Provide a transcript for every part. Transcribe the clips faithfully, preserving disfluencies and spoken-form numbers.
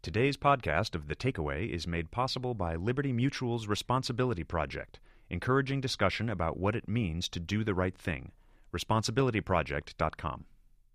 Today's podcast of The Takeaway is made possible by Liberty Mutual's Responsibility Project, encouraging discussion about what it means to do the right thing. responsibility project dot com.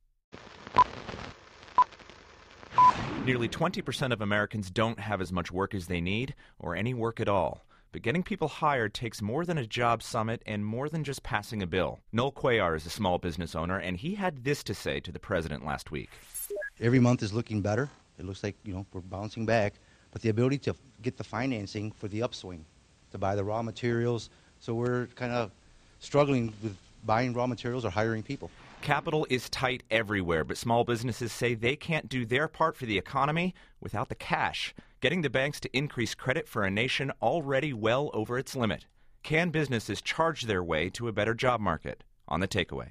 Nearly twenty percent of Americans don't have as much work as they need, or any work at all. But getting people hired takes more than a job summit and more than just passing a bill. Noel Cuellar is a small business owner, and he had this to say to the president last week. Every month is looking better. It looks like, you know, we're bouncing back. But the ability to get the financing for the upswing, to buy the raw materials. So we're kind of struggling with buying raw materials or hiring people. Capital is tight everywhere, but small businesses say they can't do their part for the economy without the cash, getting the banks to increase credit for a nation already well over its limit. Can businesses charge their way to a better job market? On The Takeaway.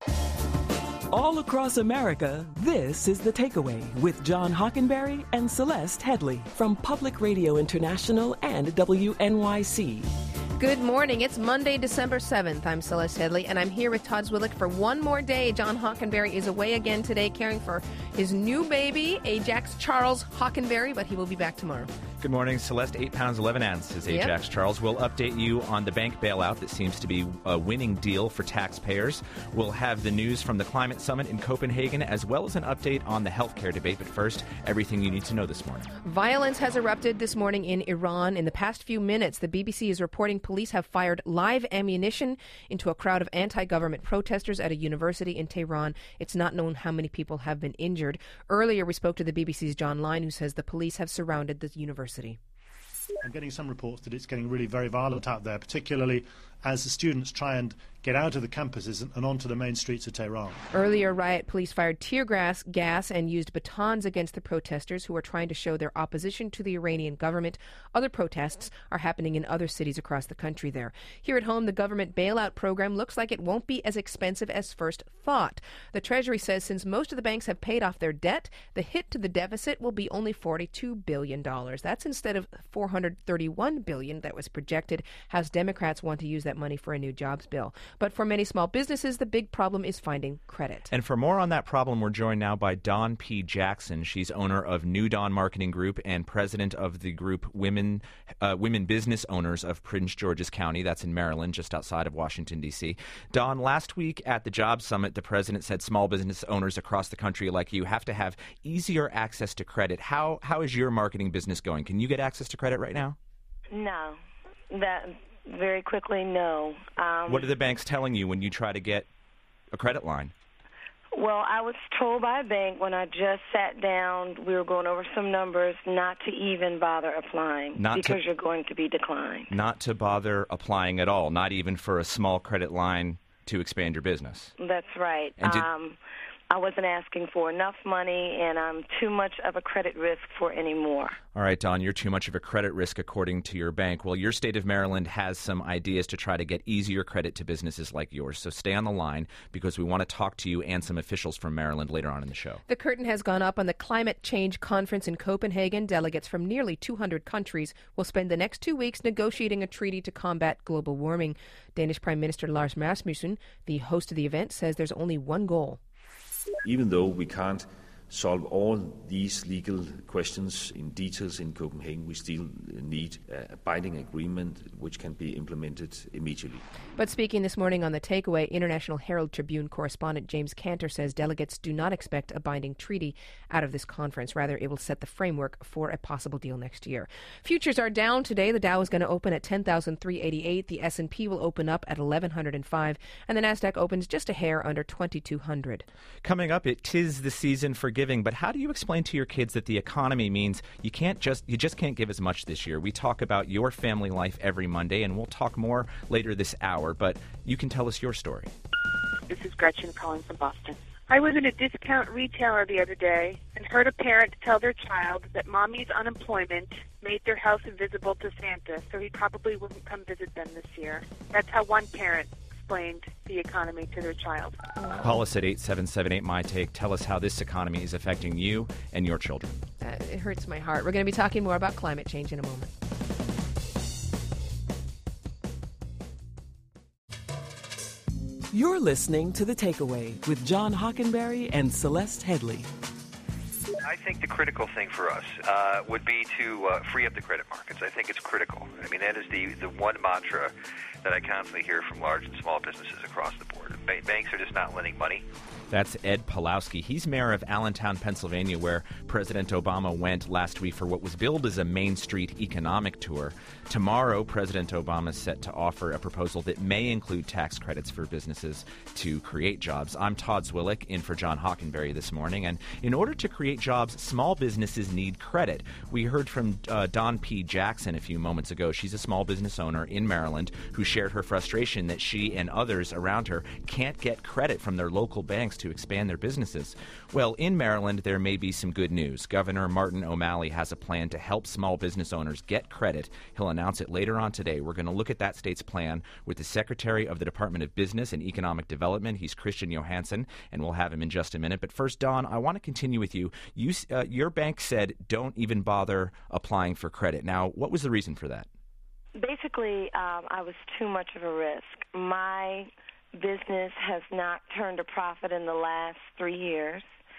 All across America, this is The Takeaway with John Hockenberry and Celeste Headlee from Public Radio International and W N Y C. Good morning. It's Monday, December seventh. I'm Celeste Headlee, and I'm here with Todd Zwillich for one more day. John Hockenberry is away again today, caring for his new baby, Ajax Charles Hockenberry, but he will be back tomorrow. Good morning, Celeste. Eight pounds, eleven ounces, Ajax yep. Charles. We'll update you on the bank bailout that seems to be a winning deal for taxpayers. We'll have the news from the climate summit in Copenhagen, as well as an update on the healthcare debate. But first, everything you need to know this morning. Violence has erupted this morning in Iran. In the past few minutes, the B B C is reporting police have fired live ammunition into a crowd of anti-government protesters at a university in Tehran. It's not known how many people have been injured. Earlier, we spoke to the B B C's John Line, who says the police have surrounded the university. I'm getting some reports that it's getting really very violent out there, particularly as the students try and get out of the campuses and onto the main streets of Tehran. Earlier, riot police fired tear gas, gas and used batons against the protesters who are trying to show their opposition to the Iranian government. Other protests are happening in other cities across the country there. Here at home, the government bailout program looks like it won't be as expensive as first thought. The Treasury says since most of the banks have paid off their debt, the hit to the deficit will be only forty-two billion dollars. That's instead of four hundred thirty-one billion dollars that was projected. House Democrats want to use that money for a new jobs bill. But for many small businesses, the big problem is finding credit. And for more on that problem, we're joined now by Dawn P. Jackson. She's owner of New Dawn Marketing Group and president of the group Women uh, Women Business Owners of Prince George's County. That's in Maryland, just outside of Washington, D C. Dawn, last week at the Job Summit, the president said small business owners across the country like you have to have easier access to credit. How How is your marketing business going? Can you get access to credit right now? No. That... Very quickly, no. Um, what are the banks telling you when you try to get a credit line? Well, I was told by a bank when I just sat down, we were going over some numbers, not to even bother applying not because to, you're going to be declined. Not to bother applying at all, not even for a small credit line to expand your business. That's right. And did, um, I wasn't asking for enough money, and I'm too much of a credit risk for any more. All right, Dawn, you're too much of a credit risk according to your bank. Well, your state of Maryland has some ideas to try to get easier credit to businesses like yours. So stay on the line because we want to talk to you and some officials from Maryland later on in the show. The curtain has gone up on the Climate Change Conference in Copenhagen. Delegates from nearly two hundred countries will spend the next two weeks negotiating a treaty to combat global warming. Danish Prime Minister Lars Rasmussen, the host of the event, says there's only one goal. Even though we can't solve all these legal questions in details in Copenhagen, we still need a binding agreement which can be implemented immediately. But speaking this morning on The Takeaway, International Herald Tribune correspondent James Cantor says delegates do not expect a binding treaty out of this conference. Rather, it will set the framework for a possible deal next year. Futures are down today. The Dow is going to open at ten thousand three hundred eighty-eight. The S and P will open up at eleven oh five. And the NASDAQ opens just a hair under twenty-two hundred. Coming up, it tis the season for giving, but how do you explain to your kids that the economy means you can't just you just can't give as much this year? We talk about your family life every Monday, and we'll talk more later this hour, but you can tell us your story. This is Gretchen calling from Boston. I was in a discount retailer the other day and heard a parent tell their child that mommy's unemployment made their house invisible to Santa, so he probably wouldn't come visit them this year. That's how one parent explained the economy to their child. Call us at eight seven seven eight, M Y T A K E. Tell us how this economy is affecting you and your children. Uh, it hurts my heart. We're going to be talking more about climate change in a moment. You're listening to The Takeaway with John Hockenberry and Celeste Headlee. I I think the critical thing for us uh, would be to uh, free up the credit markets. I think it's critical. I mean, that is the, the one mantra that I constantly hear from large and small businesses across the board. Ba- banks are just not lending money. That's Ed Pawlowski. He's mayor of Allentown, Pennsylvania, where President Obama went last week for what was billed as a Main Street economic tour. Tomorrow, President Obama is set to offer a proposal that may include tax credits for businesses to create jobs. I'm Todd Zwillick, in for John Hockenberry this morning. And in order to create jobs, small businesses need credit. We heard from uh, Dawn P. Jackson a few moments ago. She's a small business owner in Maryland who shared her frustration that she and others around her can't get credit from their local banks to expand their businesses. Well, in Maryland, there may be some good news. Governor Martin O'Malley has a plan to help small business owners get credit. He'll announce it later on today. We're going to look at that state's plan with the Secretary of the Department of Business and Economic Development. He's Christian Johansson, and we'll have him in just a minute. But first, Dawn, I want to continue with you. you uh, your bank said don't even bother applying for credit. Now, what was the reason for that? Basically, um, I was too much of a risk. My business has not turned a profit in the last three years,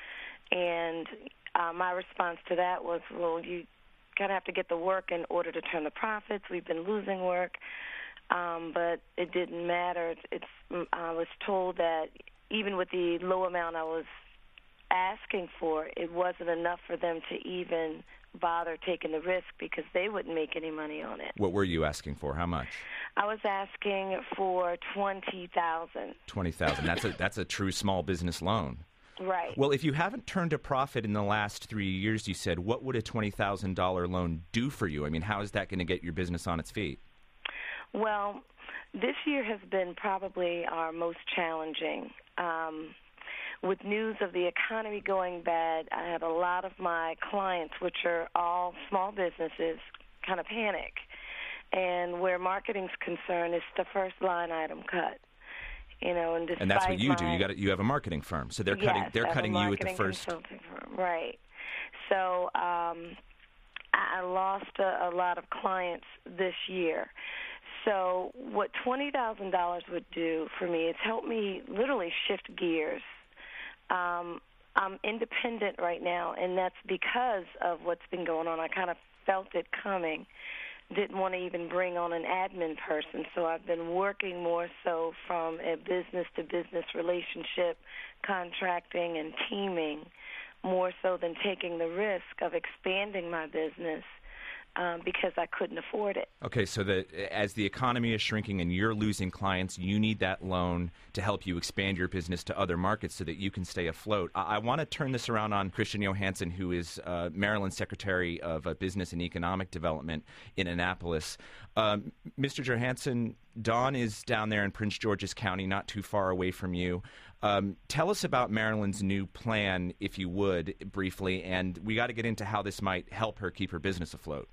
and uh, my response to that was, well, you kind of have to get the work in order to turn the profits. We've been losing work, um, but it didn't matter. It's, I was told that even with the low amount I was asking for, it wasn't enough for them to even bother taking the risk because they wouldn't make any money on it. What were you asking for? How much? I was asking for twenty thousand dollars. twenty thousand dollars. That's a that's a true small business loan. Right. Well, if you haven't turned a profit in the last three years, you said, what would a twenty thousand dollars loan do for you? I mean, how is that going to get your business on its feet? Well, this year has been probably our most challenging. Um, with news of the economy going bad, I had a lot of my clients, which are all small businesses, kind of panic. And where marketing's concerned, it's the first line item cut. You know, and, and that's what you my, do. You got you have a marketing firm, so they're yes, cutting they're I have cutting a you at the first. Consulting firm. Right. So um, I lost a, a lot of clients this year. So what twenty thousand dollars would do for me is help me literally shift gears. Um, I'm independent right now, and that's because of what's been going on. I kind of felt it coming. Didn't want to even bring on an admin person, so I've been working more so from a business-to-business relationship, contracting and teaming, more so than taking the risk of expanding my business um, because I couldn't afford it. Okay, so that as the economy is shrinking and you're losing clients, you need that loan to help you expand your business to other markets so that you can stay afloat. I, I want to turn this around on Christian Johansson, who is uh, Maryland Secretary of uh, Business and Economic Development in Annapolis. Um, Mister Johansson, Dawn is down there in Prince George's County, not too far away from you. Um, tell us about Maryland's new plan, if you would, briefly, and we got to get into how this might help her keep her business afloat.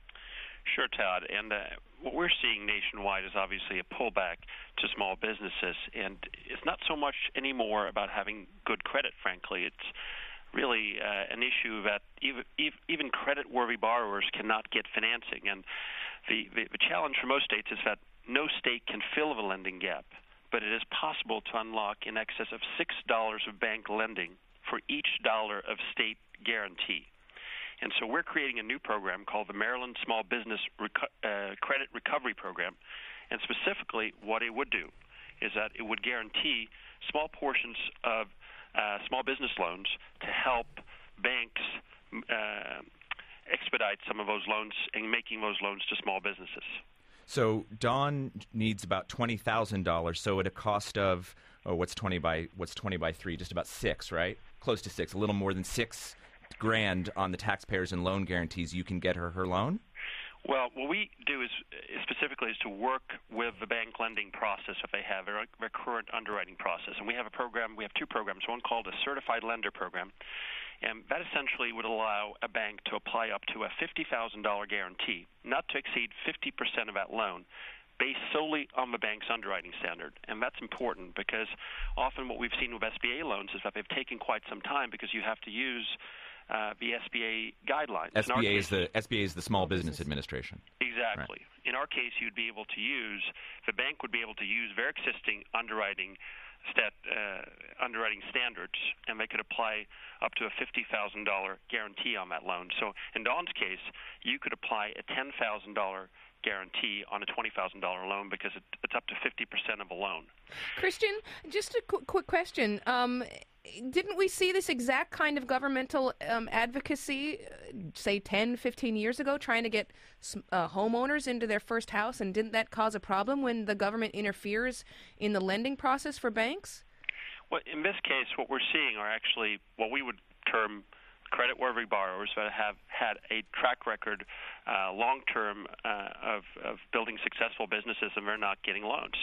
Sure, Todd. And uh, what we're seeing nationwide is obviously a pullback to small businesses. And it's not so much anymore about having good credit, frankly. It's really uh, an issue that even, even credit-worthy borrowers cannot get financing. And the, the, the challenge for most states is that no state can fill the lending gap. But it is possible to unlock in excess of six dollars of bank lending for each dollar of state guarantee. And so we're creating a new program called the Maryland Small Business Reco- uh, Credit Recovery Program. And specifically what it would do is that it would guarantee small portions of uh, small business loans to help banks uh, expedite some of those loans and making those loans to small businesses. So Dawn needs about twenty thousand dollars, so at a cost of, oh, what's twenty by what's twenty by three? Just about six, right? Close to six, a little more than six grand on the taxpayers and loan guarantees. You can get her her loan? Well, what we do is specifically is to work with the bank lending process that they have, their, their current underwriting process. And we have a program, we have two programs, one called a Certified Lender Program. And that essentially would allow a bank to apply up to a fifty thousand dollars guarantee, not to exceed fifty percent of that loan, based solely on the bank's underwriting standard. And that's important because often what we've seen with S B A loans is that they've taken quite some time because you have to use Uh, the S B A guidelines. S B A case, is the S B A is the Small Business Administration. Exactly. Right. In our case, you'd be able to use the bank would be able to use their existing underwriting stat, uh, underwriting standards, and they could apply up to a fifty thousand dollars guarantee on that loan. So in Dawn's case, you could apply a ten thousand dollars guarantee on a twenty thousand dollars loan because it, it's up to fifty percent of a loan. Christian, just a qu- quick question. Um, didn't we see this exact kind of governmental um, advocacy, uh, say ten, fifteen years ago, trying to get uh, homeowners into their first house, and didn't that cause a problem when the government interferes in the lending process for banks? Well, in this case, what we're seeing are actually what we would term credit-worthy borrowers that have had a track record uh, long-term uh, of, of building successful businesses, and they're not getting loans.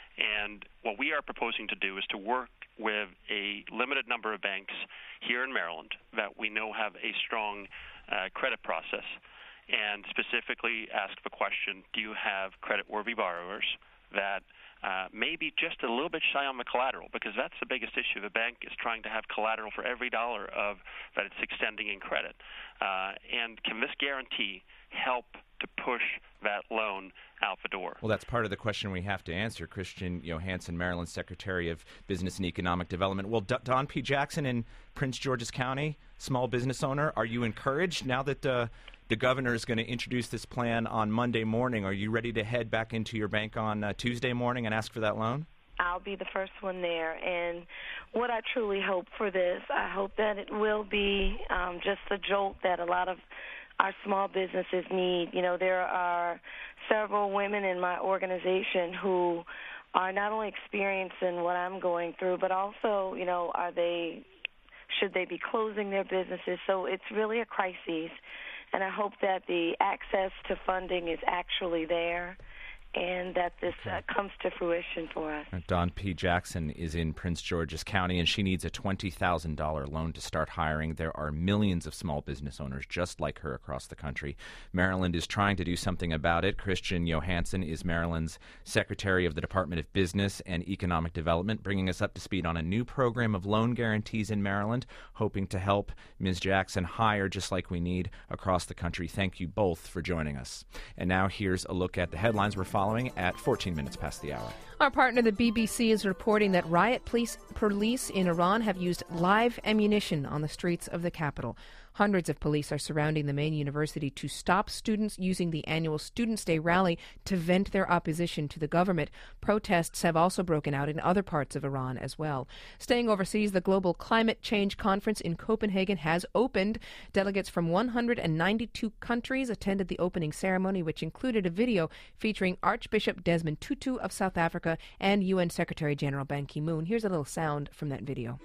And what we are proposing to do is to work with a limited number of banks here in Maryland that we know have a strong uh, credit process, and specifically ask the question, do you have credit-worthy borrowers that Uh, maybe just a little bit shy on the collateral, because that's the biggest issue. The bank is trying to have collateral for every dollar of that it's extending in credit. Uh, and can this guarantee help to push that loan out the door? Well, that's part of the question we have to answer. Christian Johansson, Maryland Secretary of Business and Economic Development. Well, D- Don P. Jackson in Prince George's County, small business owner, are you encouraged now that uh, the governor is going to introduce this plan on Monday morning? Are you ready to head back into your bank on uh, Tuesday morning and ask for that loan? I'll be the first one there. And what I truly hope for this, I hope that it will be um, just a jolt that a lot of our small businesses need. You know, there are several women in my organization who are not only experiencing what I'm going through, but also, you know, are they, should they be closing their businesses? So it's really a crisis. And I hope that the access to funding is actually there and that this uh, comes to fruition for us. Don P. Jackson is in Prince George's County, and she needs a twenty thousand dollars loan to start hiring. There are millions of small business owners just like her across the country. Maryland is trying to do something about it. Christian Johansson is Maryland's Secretary of the Department of Business and Economic Development, bringing us up to speed on a new program of loan guarantees in Maryland, hoping to help Miz Jackson hire just like we need across the country. Thank you both for joining us. And now here's a look at the headlines we're following at fourteen minutes past the hour. Our partner, the B B C, is reporting that riot police, police in Iran have used live ammunition on the streets of the capital. Hundreds of police are surrounding the main university to stop students using the annual Students' Day rally to vent their opposition to the government. Protests have also broken out in other parts of Iran as well. Staying overseas, the Global Climate Change Conference in Copenhagen has opened. Delegates from one hundred ninety-two countries attended the opening ceremony, which included a video featuring Archbishop Desmond Tutu of South Africa and U N Secretary General Ban Ki-moon. Here's a little sound from that video.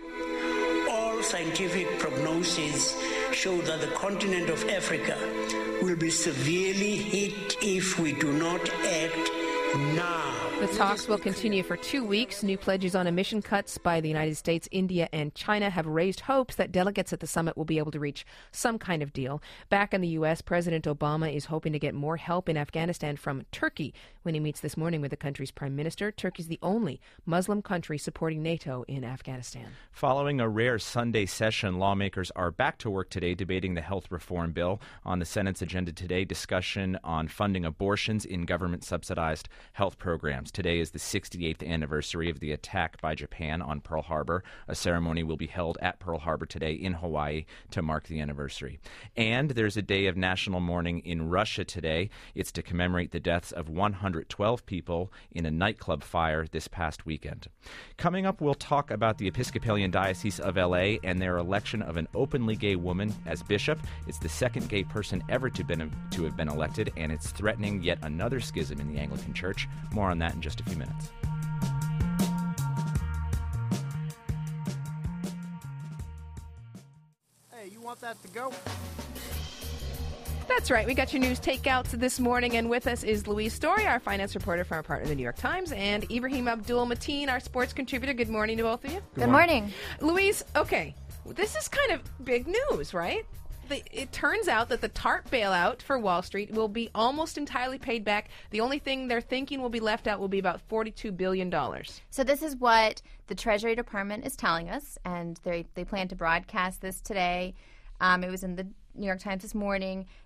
All scientific prognoses show that the continent of Africa will be severely hit if we do not act now. The talks will continue for two weeks. New pledges on emission cuts by the United States, India, and China have raised hopes that delegates at the summit will be able to reach some kind of deal. Back in the U S, President Obama is hoping to get more help in Afghanistan from Turkey when he meets this morning with the country's prime minister. Turkey's the only Muslim country supporting NATO in Afghanistan. Following a rare Sunday session, lawmakers are back to work today debating the health reform bill. On the Senate's agenda today, discussion on funding abortions in government-subsidized health programs. Today is the sixty-eighth anniversary of the attack by Japan on Pearl Harbor. A ceremony will be held at Pearl Harbor today in Hawaii to mark the anniversary. And there's a day of national mourning in Russia today. It's to commemorate the deaths of one hundred twelve people in a nightclub fire this past weekend. Coming up, we'll talk about the Episcopalian Diocese of L A and their election of an openly gay woman as bishop. It's the second gay person ever to, been, to have been elected, and it's threatening yet another schism in the Anglican Church. More on that in just a few minutes. Hey, you want that to go? That's right. We got your news takeouts this morning, and with us is Louise Story, our finance reporter from our partner, the New York Times, and Ibrahim Abdul-Mateen, our sports contributor. Good morning to both of you. Good, Good morning. morning. Louise, okay, this is kind of big news, right? The, it turns out that the TARP bailout for Wall Street will be almost entirely paid back. The only thing they're thinking will be left out will be about forty-two billion dollars. So this is what the Treasury Department is telling us, and they they plan to broadcast this today. Um, it was in the New York Times this morning.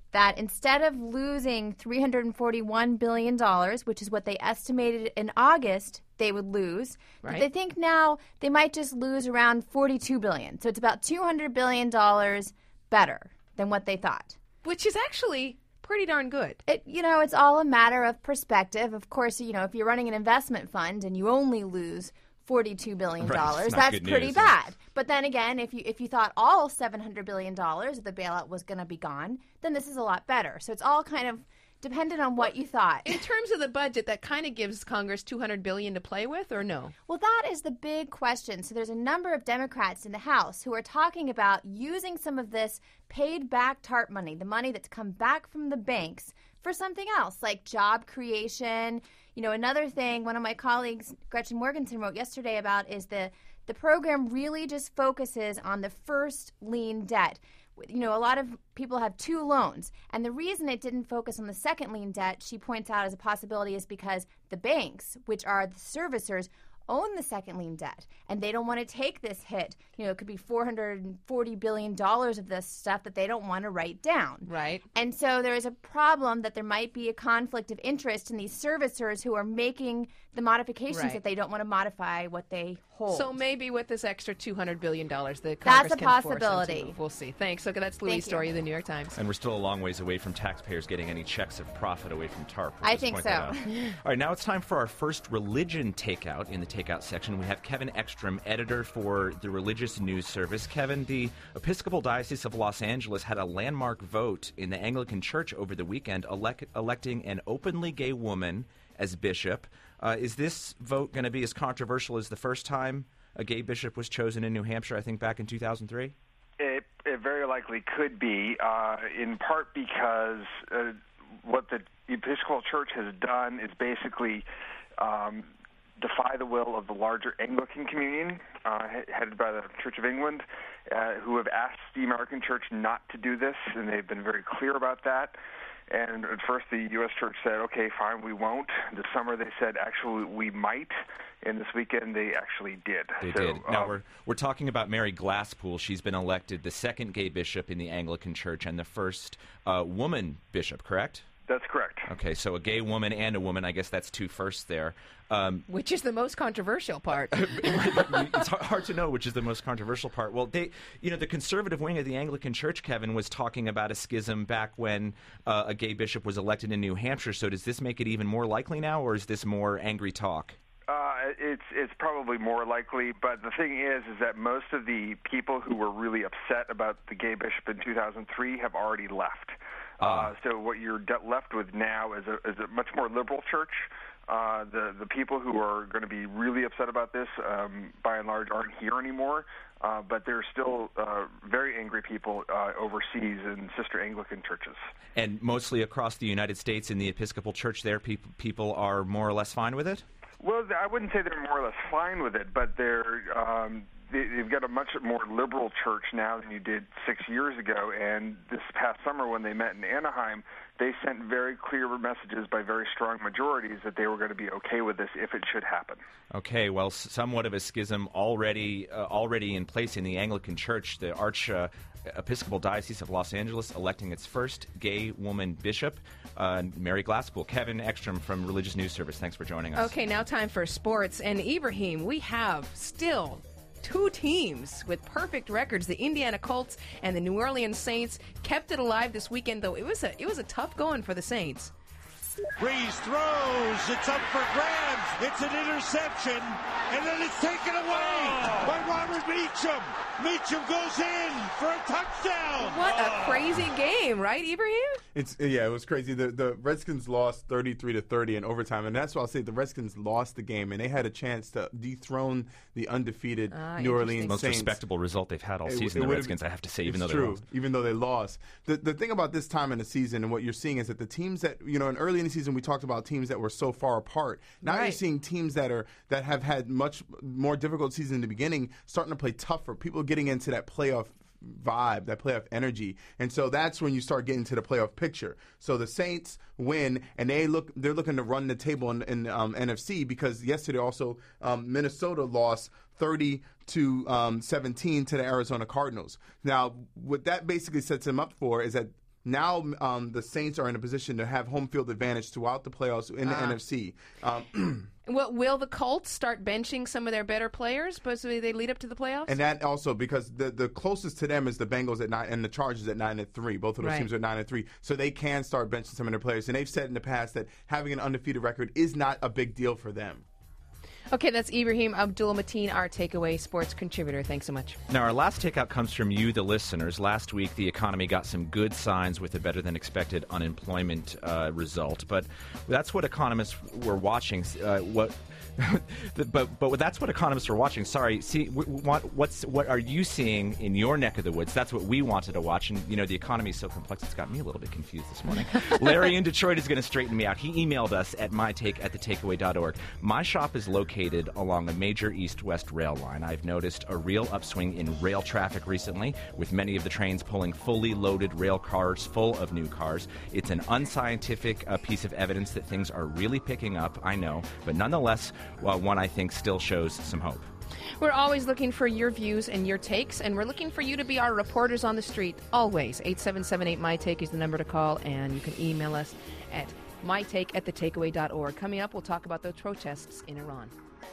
that instead of losing three hundred forty-one billion dollars, which is what they estimated in August they would lose, Right. they think now they might just lose around forty-two billion dollars. So it's about two hundred billion dollars better than what they thought. Which is actually pretty darn good. It, you know, it's all a matter of perspective. Of course, you know, if you're running an investment fund and you only lose forty-two billion dollars, Right, it's not that's good pretty news. bad. But then again, if you if you thought all seven hundred billion dollars of the bailout was going to be gone, then this is a lot better. So it's all kind of dependent on what you thought. In terms of the budget, that kind of gives Congress two hundred billion dollars to play with, or no? Well, that is the big question. So there's a number of Democrats in the House who are talking about using some of this paid back TARP money, the money that's come back from the banks, for something else, like job creation. You know, another thing one of my colleagues, Gretchen Morgenson, wrote yesterday about is the, the program really just focuses on the first lien debt. You know, a lot of people have two loans, and the reason it didn't focus on the second lien debt, she points out as a possibility, is because the banks, which are the servicers, own the second lien debt, and they don't want to take this hit. You know, it could be four hundred forty billion dollars of this stuff that they don't want to write down. Right. And so there is a problem that there might be a conflict of interest in these servicers who are making the modifications Right. that they don't want to modify what they hold. So maybe with this extra two hundred billion dollars, the That's Congress a can force them to possibility. move. We'll see. Thanks. Okay, that's Louise Thank you. Story of the New York Times. And we're still a long ways away from taxpayers getting any checks of profit away from TARP. We'll I just think point so. that out. All right, now it's time for our first religion takeout. In the takeout section, we have Kevin Ekstrom, editor for the Religious News Service. Kevin, the Episcopal Diocese of Los Angeles had a landmark vote in the Anglican Church over the weekend, elect- electing an openly gay woman as bishop. Uh, is this vote going to be as controversial as the first time a gay bishop was chosen in New Hampshire, I think back in two thousand three? It, it very likely could be, uh, in part because uh, what the Episcopal Church has done is basically um, defy the will of the larger Anglican communion, uh, headed by the Church of England, uh, who have asked the American Church not to do this, and they've been very clear about that. And at first the U S Church said, okay, fine, we won't. This summer they said, actually, we might. And this weekend they actually did. They so, did. Now, um, we're, we're talking about Mary Glasspool. She's been elected the second gay bishop in the Anglican Church and the first uh, woman bishop, correct? That's correct. Okay, so a gay woman and a woman. I guess that's two firsts there. Um, Which is the most controversial part. it's har- hard to know which is the most controversial part. Well, they, you know, the conservative wing of the Anglican Church, Kevin, was talking about a schism back when uh, a gay bishop was elected in New Hampshire. So does this make it even more likely now, or is this more angry talk? Uh, it's it's probably more likely, but the thing is, is that most of the people who were really upset about the gay bishop in two thousand three have already left. Uh, so what you're de- left with now is a, is a much more liberal church. Uh, the the people who are going to be really upset about this, um, by and large, aren't here anymore. Uh, but there are still uh, very angry people uh, overseas in sister Anglican churches. And mostly across the United States in the Episcopal Church there, people people are more or less fine with it? Well, I wouldn't say they're more or less fine with it, but they're um, they, they've got a much more liberal church now than you did six years ago. And this past summer, when they met in Anaheim, they sent very clear messages by very strong majorities that they were going to be okay with this if it should happen. Okay, well, s- somewhat of a schism already uh, already in place in the Anglican Church. The Arch uh, Episcopal Diocese of Los Angeles electing its first gay woman bishop, uh, Mary Glasspool. Kevin Ekstrom from Religious News Service, thanks for joining us. Okay, now time for sports. And Ibrahim, we have still two teams with perfect records. The Indiana Colts and the New Orleans Saints kept it alive this weekend, though it was a it was a tough going for the Saints. Breeze throws. It's up for grabs. It's an interception. And then it's taken away oh. by Robert Meacham. Meacham goes in for a touchdown. What a crazy game, right, Ibrahim? It's yeah, it was crazy. The the Redskins lost thirty-three to thirty in overtime, and that's why I'll say the Redskins lost the game, and they had a chance to dethrone the undefeated ah, New Orleans Most Saints. respectable result they've had all It- season, it the would've Redskins, been- I have to say, even it's though they true, lost. even though they lost. The the thing about this time in the season and what you're seeing is that the teams that, you know, in early in the season we talked about teams that were so far apart. Now Right. you're seeing teams that are that have had much more difficult season in the beginning starting to play tougher. People getting into that playoff vibe, that playoff energy, and so that's when you start getting to the playoff picture. So the Saints win, and they look they're looking to run the table in, in um, N F C, because yesterday also um, Minnesota lost thirty to seventeen to the Arizona Cardinals. Now, what that basically sets them up for is that Now um, the Saints are in a position to have home field advantage throughout the playoffs in the Ah. N F C. Um, Well, will the Colts start benching some of their better players, but they lead up to the playoffs? And that also because the the closest to them is the Bengals at nine and the Chargers at nine and three. Both of those Right. teams are nine and three, so they can start benching some of their players. And they've said in the past that having an undefeated record is not a big deal for them. Okay, that's Ibrahim Abdul-Mateen, our Takeaway sports contributor. Thanks so much. Now, our last takeout comes from you, the listeners. Last week, the economy got some good signs with a better-than-expected unemployment uh, result. But that's what economists were watching. Uh, what, but but that's what economists were watching. Sorry. See, we, we want, what's what are you seeing in your neck of the woods? That's what we wanted to watch. And you know, the economy is so complex; it's got me a little bit confused this morning. Larry in Detroit is going to straighten me out. He emailed us at mytake at the takeaway dot org. My shop is located along a major east-west rail line. I've noticed a real upswing in rail traffic recently, with many of the trains pulling fully loaded rail cars full of new cars. It's an unscientific uh, piece of evidence that things are really picking up, I know, but nonetheless, well, one I think still shows some hope. We're always looking for your views and your takes, and we're looking for you to be our reporters on the street, always. eight seven seven eight, M Y take is the number to call, and you can email us at mytake at the takeaway dot org. Coming up, we'll talk about those protests in Iran.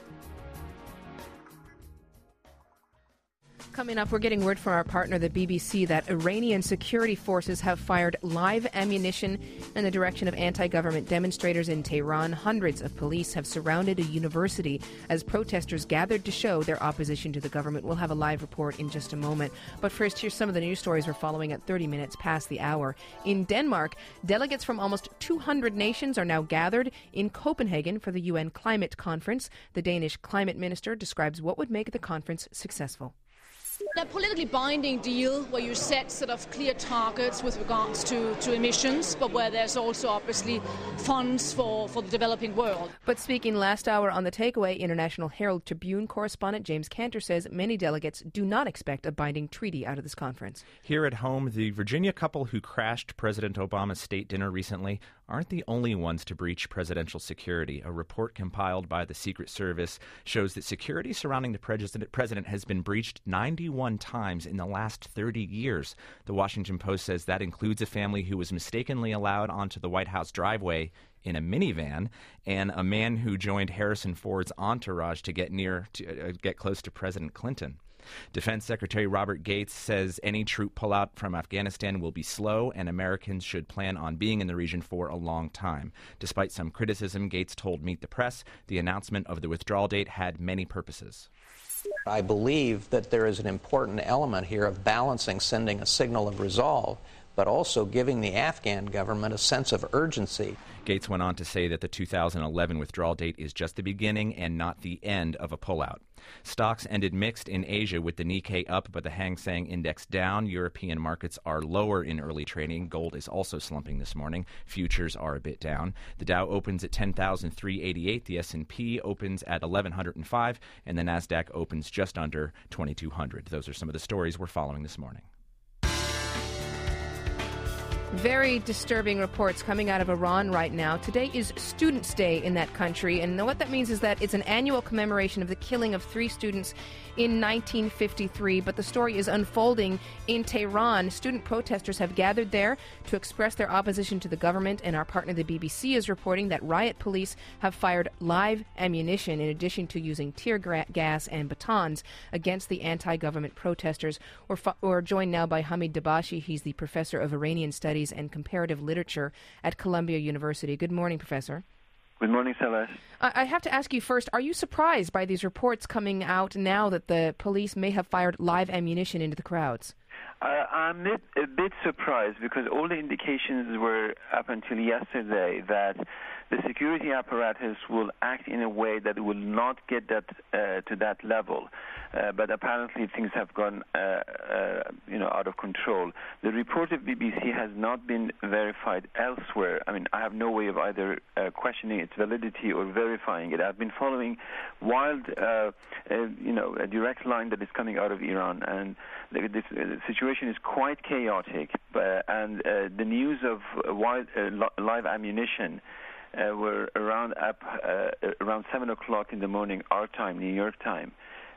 Coming up, we're getting word from our partner, the B B C, that Iranian security forces have fired live ammunition in the direction of anti-government demonstrators in Tehran. Hundreds of police have surrounded a university as protesters gathered to show their opposition to the government. We'll have a live report in just a moment. But first, here's some of the news stories we're following at thirty minutes past the hour. In Denmark, delegates from almost two hundred nations are now gathered in Copenhagen for the U N Climate Conference. The Danish climate minister describes what would make the conference successful. A politically binding deal where you set sort of clear targets with regards to, to emissions, but where there's also obviously funds for, for the developing world. But speaking last hour on the Takeaway, International Herald Tribune correspondent James Cantor says many delegates do not expect a binding treaty out of this conference. Here at home, the Virginia couple who crashed President Obama's state dinner recently aren't the only ones to breach presidential security. A report compiled by the Secret Service shows that security surrounding the president has been breached ninety-one times in the last thirty years. The Washington Post says that includes a family who was mistakenly allowed onto the White House driveway in a minivan, and a man who joined Harrison Ford's entourage to get near to uh, get close to President Clinton. Defense Secretary Robert Gates says any troop pullout from Afghanistan will be slow, and Americans should plan on being in the region for a long time. Despite some criticism, Gates told Meet the Press the announcement of the withdrawal date had many purposes. I believe that there is an important element here of balancing sending a signal of resolve, but also giving the Afghan government a sense of urgency. Gates went on to say that the two thousand eleven withdrawal date is just the beginning and not the end of a pullout. Stocks ended mixed in Asia, with the Nikkei up but the Hang Seng Index down. European markets are lower in early trading. Gold is also slumping this morning. Futures are a bit down. The Dow opens at ten thousand three hundred eighty-eight. The S and P opens at eleven oh five, and the Nasdaq opens just under twenty-two hundred. Those are some of the stories we're following this morning. Very disturbing reports coming out of Iran right now. Today is Students' Day in that country, and what that means is that it's an annual commemoration of the killing of three students in nineteen fifty-three, but the story is unfolding in Tehran. Student protesters have gathered there to express their opposition to the government, and our partner, the B B C, is reporting that riot police have fired live ammunition in addition to using tear gas and batons against the anti-government protesters. We're, fo- we're joined now by Hamid Dabashi. He's the professor of Iranian Studies and Comparative Literature at Columbia University. Good morning, Professor. Good morning, Celeste. I have to ask you first, are you surprised by these reports coming out now that the police may have fired live ammunition into the crowds? Uh, I'm a bit surprised because all the indications were up until yesterday that the security apparatus will act in a way that will not get that uh, to that level. Uh, but apparently things have gone, uh, uh, you know, out of control. The report of B B C has not been verified elsewhere. I mean, I have no way of either uh, questioning its validity or verifying it. I've been following wild, uh, uh, you know, a direct line that is coming out of Iran, and the, this, uh, the situation is quite chaotic. Uh, and uh, the news of uh, wild, uh, li- live ammunition Uh, were around up uh, around seven o'clock in the morning, our time, New York time,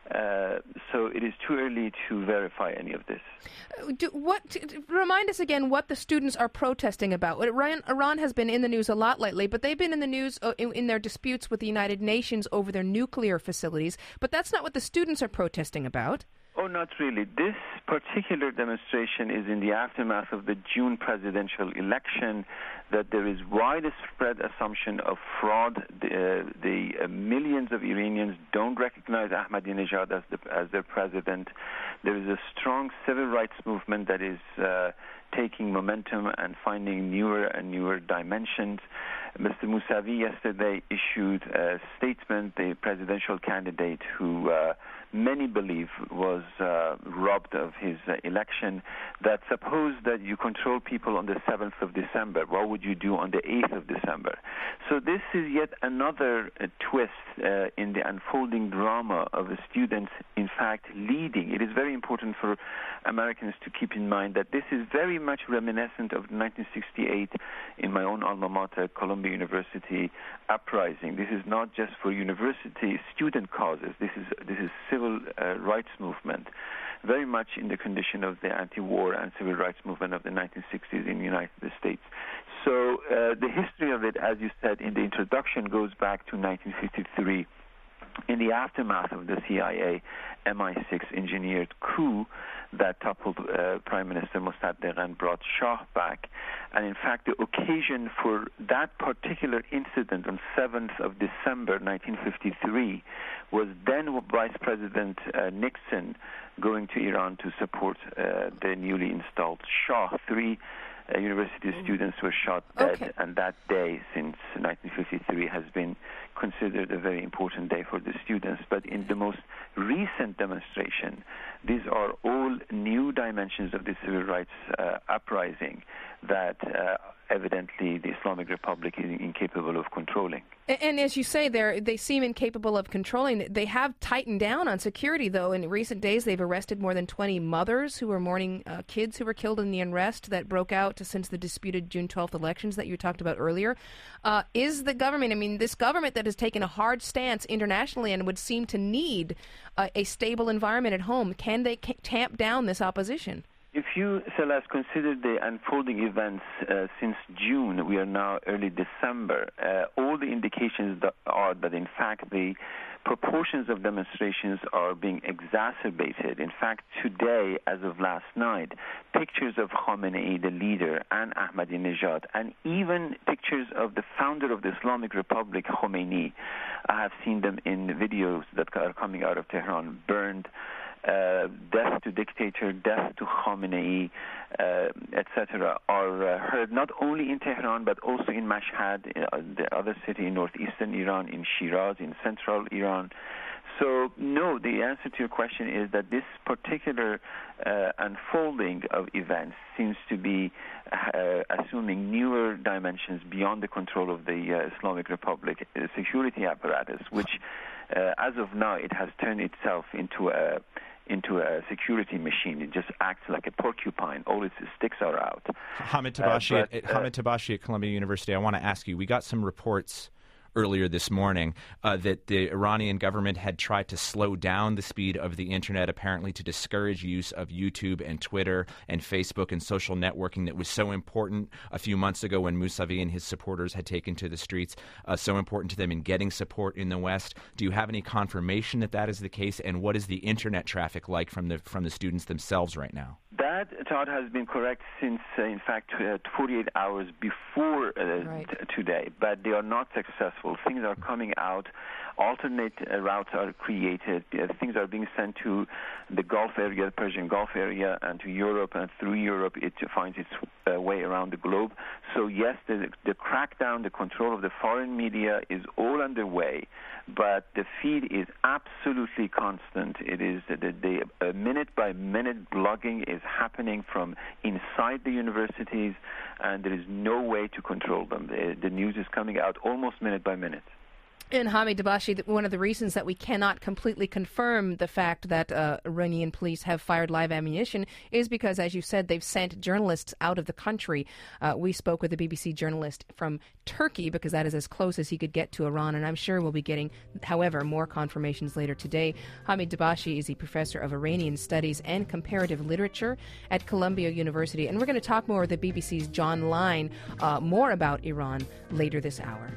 Uh, so it is too early to verify any of this. Do, what remind us again what the students are protesting about? Iran, Iran has been in the news a lot lately, but they've been in the news in, in their disputes with the United Nations over their nuclear facilities. But that's not what the students are protesting about. Oh, not really. This particular demonstration is in the aftermath of the June presidential election, that there is widespread assumption of fraud. The, uh, the uh, millions of Iranians don't recognize Ahmadinejad as, the, as their president. There is a strong civil rights movement that is uh, taking momentum and finding newer and newer dimensions. Mister Mousavi yesterday issued a statement, the presidential candidate who uh, many believe was uh, robbed of his uh, election, that suppose that you control people on the seventh of December, what would you do on the eighth of December? So this is yet another uh, twist uh, in the unfolding drama of the students, in fact, leading. It is very important for Americans to keep in mind that this is very much reminiscent of nineteen sixty-eight in my own alma mater, Columbia University uprising. This is not just for university student causes. This is this is civil uh, rights movement, very much in the condition of the anti-war and civil rights movement of the nineteen sixties in the United States. So uh, the history of it, as you said in the introduction, goes back to nineteen fifty-three. In the aftermath of the C I A M I six engineered coup that toppled uh, Prime Minister Mossadegh and brought Shah back. And in fact, the occasion for that particular incident on seventh of December nineteen fifty-three was then Vice President uh, Nixon going to Iran to support uh, the newly installed Shah. Three uh, university students were shot dead, okay. And that day since nineteen fifty-three has been considered a very important day for the students. But in the most recent demonstration, these are all new dimensions of the civil rights uh, uprising that uh, evidently the Islamic Republic is incapable of controlling. And, and as you say, they they seem incapable of controlling. They have tightened down on security, though. In recent days, they've arrested more than twenty mothers who were mourning uh, kids who were killed in the unrest that broke out since the disputed June twelfth elections that you talked about earlier. Uh, is the government, I mean, this government that has taken a hard stance internationally and would seem to need uh, a stable environment at home, can they c- tamp down this opposition? If you, Celeste, consider the unfolding events uh, since June, we are now early December, uh, all the indications that are that, in fact, the proportions of demonstrations are being exacerbated. In fact, today, as of last night, pictures of Khamenei, the leader, and Ahmadinejad, and even pictures of the founder of the Islamic Republic, Khomeini, I have seen them in videos that are coming out of Tehran, burned. Uh, death to dictator, death to Khamenei, uh, et cetera, are uh, heard not only in Tehran but also in Mashhad, uh, the other city in northeastern Iran, in Shiraz, in central Iran. So, no, the answer to your question is that this particular uh, unfolding of events seems to be uh, assuming newer dimensions beyond the control of the uh, Islamic Republic uh, security apparatus, which, uh, as of now, it has turned itself into a into a security machine. It just acts like a porcupine. All its sticks are out. Hamid Tabashi, uh, but, at, Hamid Tabashi at Columbia University, I want to ask you, we got some reports earlier this morning uh, that the Iranian government had tried to slow down the speed of the internet, apparently to discourage use of YouTube and Twitter and Facebook and social networking that was so important a few months ago when Mousavi and his supporters had taken to the streets, uh, so important to them in getting support in the West. Do you have any confirmation that that is the case, and what is the internet traffic like from the from the students themselves right now? That, Todd, has been correct since, uh, in fact, uh, forty-eight hours before uh, right. t- today, but they are not successful. Things are coming out. Alternate uh, routes are created. Uh, things are being sent to the Gulf area, the Persian Gulf area, and to Europe, and through Europe it finds its uh, way around the globe. So, yes, the, the crackdown, the control of the foreign media is all underway, but the feed is absolutely constant. It is the, the, the uh, minute-by-minute blogging is happening from inside the universities, and there is no way to control them. The, the news is coming out almost minute by minute. And Hamid Dabashi, one of the reasons that we cannot completely confirm the fact that uh, Iranian police have fired live ammunition is because, as you said, they've sent journalists out of the country. Uh, we spoke with a B B C journalist from Turkey because that is as close as he could get to Iran, and I'm sure we'll be getting, however, more confirmations later today. Hamid Dabashi is a professor of Iranian Studies and Comparative Literature at Columbia University, and we're going to talk more with the B B C's John Line uh, more about Iran later this hour.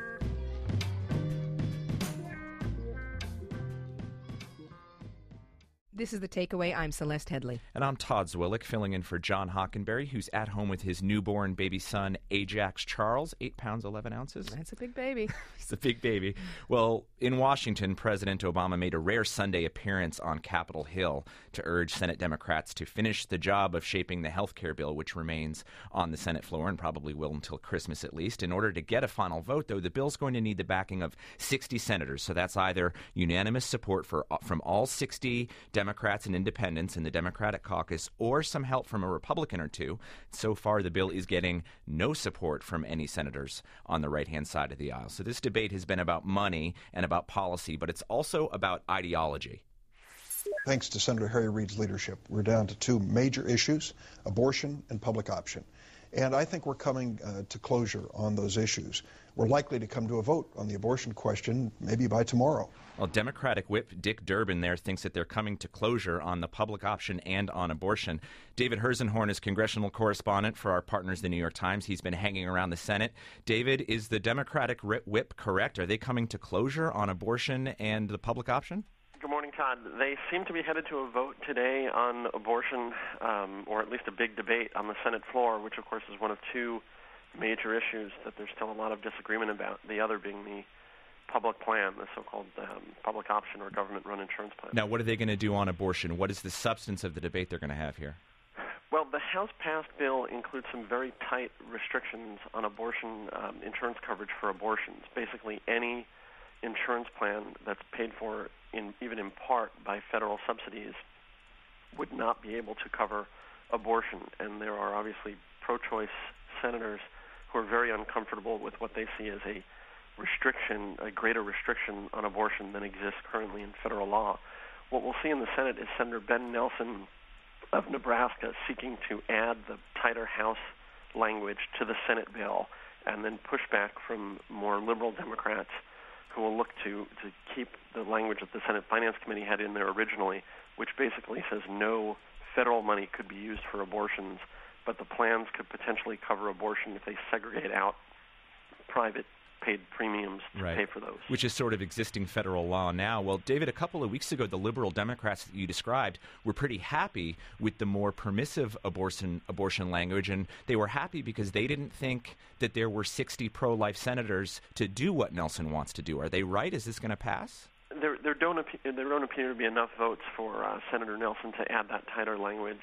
This is The Takeaway. I'm Celeste Headley. And I'm Todd Zwillick, filling in for John Hockenberry, who's at home with his newborn baby son, Ajax Charles, eight pounds, eleven ounces. That's a big baby. It's a big baby. Well, in Washington, President Obama made a rare Sunday appearance on Capitol Hill to urge Senate Democrats to finish the job of shaping the health care bill, which remains on the Senate floor and probably will until Christmas at least. In order to get a final vote, though, the bill's going to need the backing of sixty senators. So that's either unanimous support for from all sixty Democrats Democrats and independents in the Democratic caucus, or some help from a Republican or two. So far, the bill is getting no support from any senators on the right-hand side of the aisle. So this debate has been about money and about policy, but it's also about ideology. Thanks to Senator Harry Reid's leadership, we're down to two major issues, abortion and public option. And I think we're coming uh, to closure on those issues. We're likely to come to a vote on the abortion question maybe by tomorrow. Well, Democratic Whip Dick Durbin there thinks that they're coming to closure on the public option and on abortion. David Herzenhorn is congressional correspondent for our partners, the New York Times. He's been hanging around the Senate. David, is the Democratic Whip correct? Are they coming to closure on abortion and the public option? Good morning, Todd. They seem to be headed to a vote today on abortion, um, or at least a big debate on the Senate floor, which, of course, is one of two major issues that there's still a lot of disagreement about, the other being the public plan, the so-called um, public option or government-run insurance plan. Now, what are they going to do on abortion? What is the substance of the debate they're going to have here? Well, the House-passed bill includes some very tight restrictions on abortion um, insurance coverage for abortions. Basically, any insurance plan that's paid for in, even in part by federal subsidies would not be able to cover abortion. And there are obviously pro-choice senators who are very uncomfortable with what they see as a restriction, a greater restriction on abortion than exists currently in federal law. What we'll see in the Senate is Senator Ben Nelson of Nebraska seeking to add the tighter House language to the Senate bill, and then pushback from more liberal Democrats who will look to, to keep the language that the Senate Finance Committee had in there originally, which basically says no federal money could be used for abortions, but the plans could potentially cover abortion if they segregate out private paid premiums to right. pay for those. Which is sort of existing federal law now. Well, David, a couple of weeks ago, the liberal Democrats that you described were pretty happy with the more permissive abortion abortion language, and they were happy because they didn't think that there were sixty pro-life senators to do what Nelson wants to do. Are they right? Is this going to pass? There, there, don't, appear, there don't appear to be enough votes for uh, Senator Nelson to add that tighter language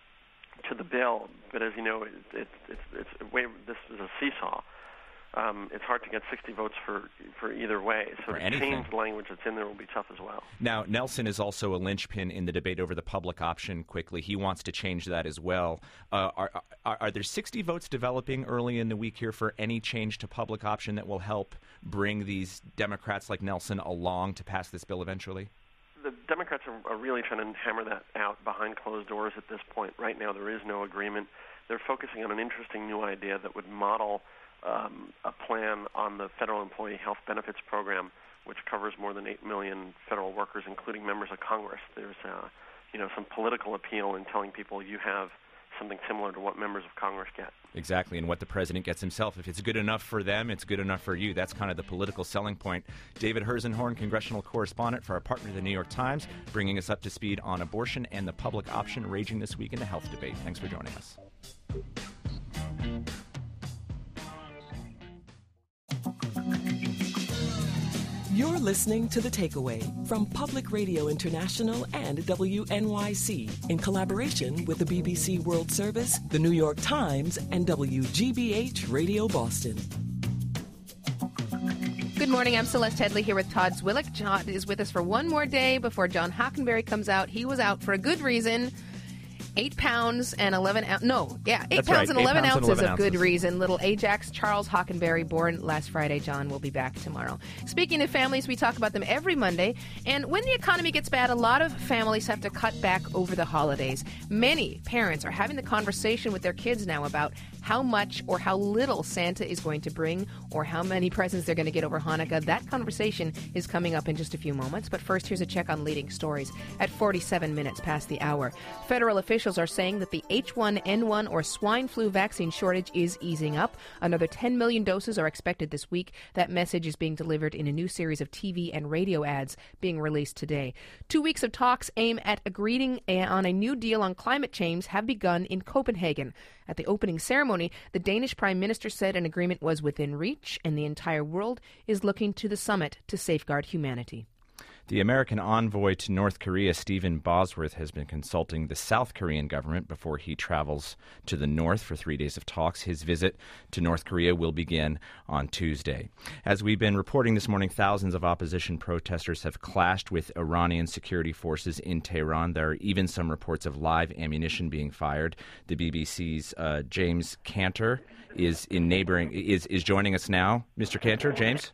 to the bill, but as you know, it, it, it's, it's way, this is a seesaw. Um, it's hard to get sixty votes for, for either way. So for to anything. change the language that's in there will be tough as well. Now, Nelson is also a linchpin in the debate over the public option quickly. He wants to change that as well. Uh, are, are, are there sixty votes developing early in the week here for any change to public option that will help bring these Democrats like Nelson along to pass this bill eventually? The Democrats are, are really trying to hammer that out behind closed doors at this point. Right now there is no agreement. They're focusing on an interesting new idea that would model Um, a plan on the Federal Employee Health Benefits Program, which covers more than eight million federal workers, including members of Congress. There's, uh, you know, some political appeal in telling people you have something similar to what members of Congress get. Exactly, and what the president gets himself. If it's good enough for them, it's good enough for you. That's kind of the political selling point. David Herzenhorn, congressional correspondent for our partner, the New York Times, bringing us up to speed on abortion and the public option raging this week in the health debate. Thanks for joining us. You're listening to The Takeaway from Public Radio International and W N Y C in collaboration with the B B C World Service, the New York Times, and W G B H Radio Boston. Good morning. I'm Celeste Headley here with Todd Zwillick. John is with us for one more day before John Hockenberry comes out. He was out for a good reason. Eight pounds and eleven ounces. No, yeah, eight That's pounds right. and eleven Eight pounds and ounces eleven of good ounces. reason. Little Ajax Charles Hockenberry, born last Friday. John will be back tomorrow. Speaking of families, we talk about them every Monday. And when the economy gets bad, a lot of families have to cut back over the holidays. Many parents are having the conversation with their kids now about how much or how little Santa is going to bring or how many presents they're going to get over Hanukkah. That conversation is coming up in just a few moments. But first, here's a check on leading stories at forty-seven minutes past the hour. Federal officials are saying that the H one N one or swine flu vaccine shortage is easing up. Another ten million doses are expected this week. That message is being delivered in a new series of T V and radio ads being released today. Two weeks of talks aim at agreeing on a new deal on climate change have begun in Copenhagen. At the opening ceremony, the Danish Prime Minister said an agreement was within reach and the entire world is looking to the summit to safeguard humanity. The American envoy to North Korea, Stephen Bosworth, has been consulting the South Korean government before he travels to the north for three days of talks. His visit to North Korea will begin on Tuesday. As we've been reporting this morning, thousands of opposition protesters have clashed with Iranian security forces in Tehran. There are even some reports of live ammunition being fired. The B B C's uh, James Cantor is in neighboring is is joining us now. Mister Cantor, James?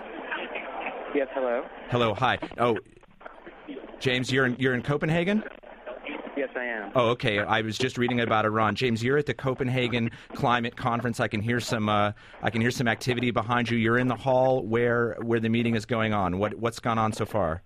Yes, hello. Hello, hi. Oh, James, you're in, you're in Copenhagen? Yes, I am. Oh, okay. I was just reading about Iran. James, you're at the Copenhagen Climate Conference. I can hear some uh, I can hear some activity behind you. You're in the hall where where the meeting is going on. What what's gone on so far?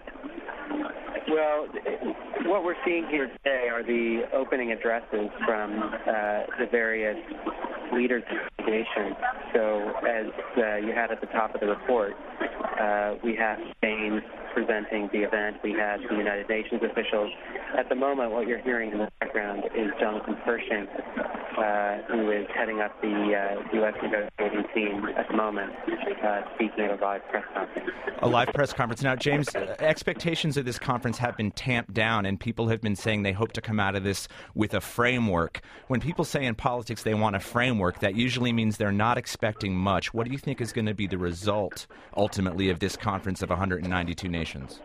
Well, what we're seeing here today are the opening addresses from uh, the various leaders of the nation. So, as uh, you had at the top of the report, uh, we have Spain presenting the event. We have the United Nations officials. At the moment, what you're hearing in the background is Jonathan Pershing, uh, who is heading up the uh, U S negotiating team at the moment, uh, speaking at a live press conference. A live press conference. Now, James, uh, expectations of this conference have been tamped down, and people have been saying they hope to come out of this with a framework. When people say in politics they want a framework, that usually means they're not expecting much. What do you think is going to be the result, ultimately, of this conference of one hundred ninety-two nations?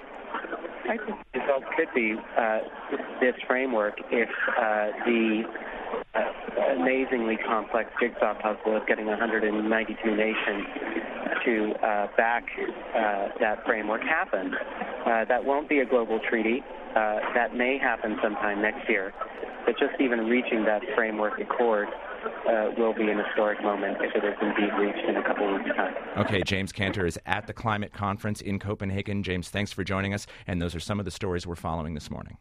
I think the result could be uh, this framework if uh, the uh, amazingly complex jigsaw puzzle of getting one hundred ninety-two nations to uh, back uh, that framework happens. Uh, that won't be a global treaty. Uh, that may happen sometime next year. But just even reaching that framework accord uh, will be an historic moment if it is indeed reached in a couple of weeks' time. Okay, James Cantor is at the climate conference in Copenhagen. James, thanks for joining us, and those are some of the stories we're following this morning.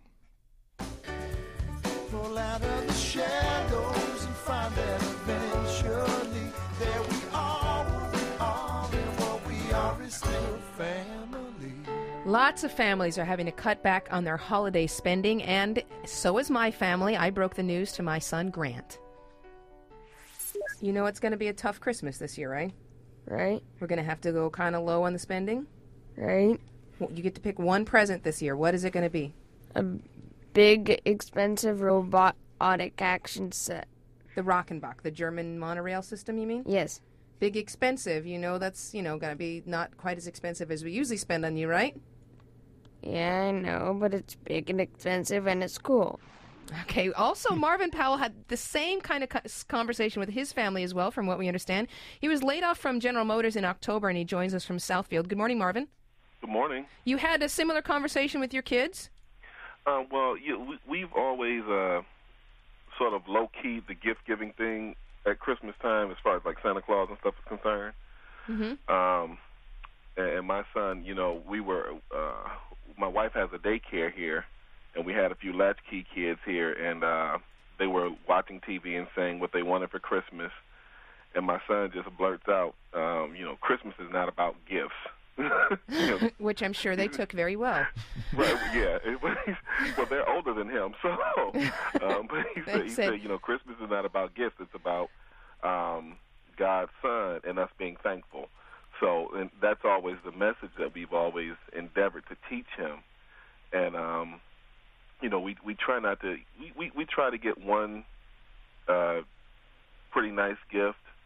Pull out of the shadows and find that eventually there we are, what we are, and what we are is still family. Lots of families are having to cut back on their holiday spending, and so is my family. I broke the news to my son, Grant. You know it's going to be a tough Christmas this year, right? Right. We're going to have to go kind of low on the spending? Right. Well, you get to pick one present this year. What is it going to be? A big, expensive robotic action set. The Rockenbach, the German monorail system, you mean? Yes. Big, expensive. You know that's, you know, going to be not quite as expensive as we usually spend on you, right? Yeah, I know, but it's big and expensive and it's cool. Okay. Also, Marvin Powell had the same kind of conversation with his family as well, from what we understand. He was laid off from General Motors in October, and he joins us from Southfield. Good morning, Marvin. Good morning. You had a similar conversation with your kids? Uh, well, you, we, we've always uh, sort of low-keyed the gift-giving thing at Christmas time as far as, like, Santa Claus and stuff is concerned. Mm-hmm. Um, and, and my son, you know, we were, uh, my wife has a daycare here, and we had a few latchkey kids here, and uh, they were watching T V and saying what they wanted for Christmas. And my son just blurts out, um, you know, Christmas is not about gifts. You know, which I'm sure they took very well. Right, yeah. It, well, they're older than him, so. Um, but he said, he said, you know, Christmas is not about gifts. It's about um, God's Son and us being thankful. So, and that's always the message that we've always endeavored to teach him. And, um, you know, we we try not to, we, we, we try to get one uh, pretty nice gift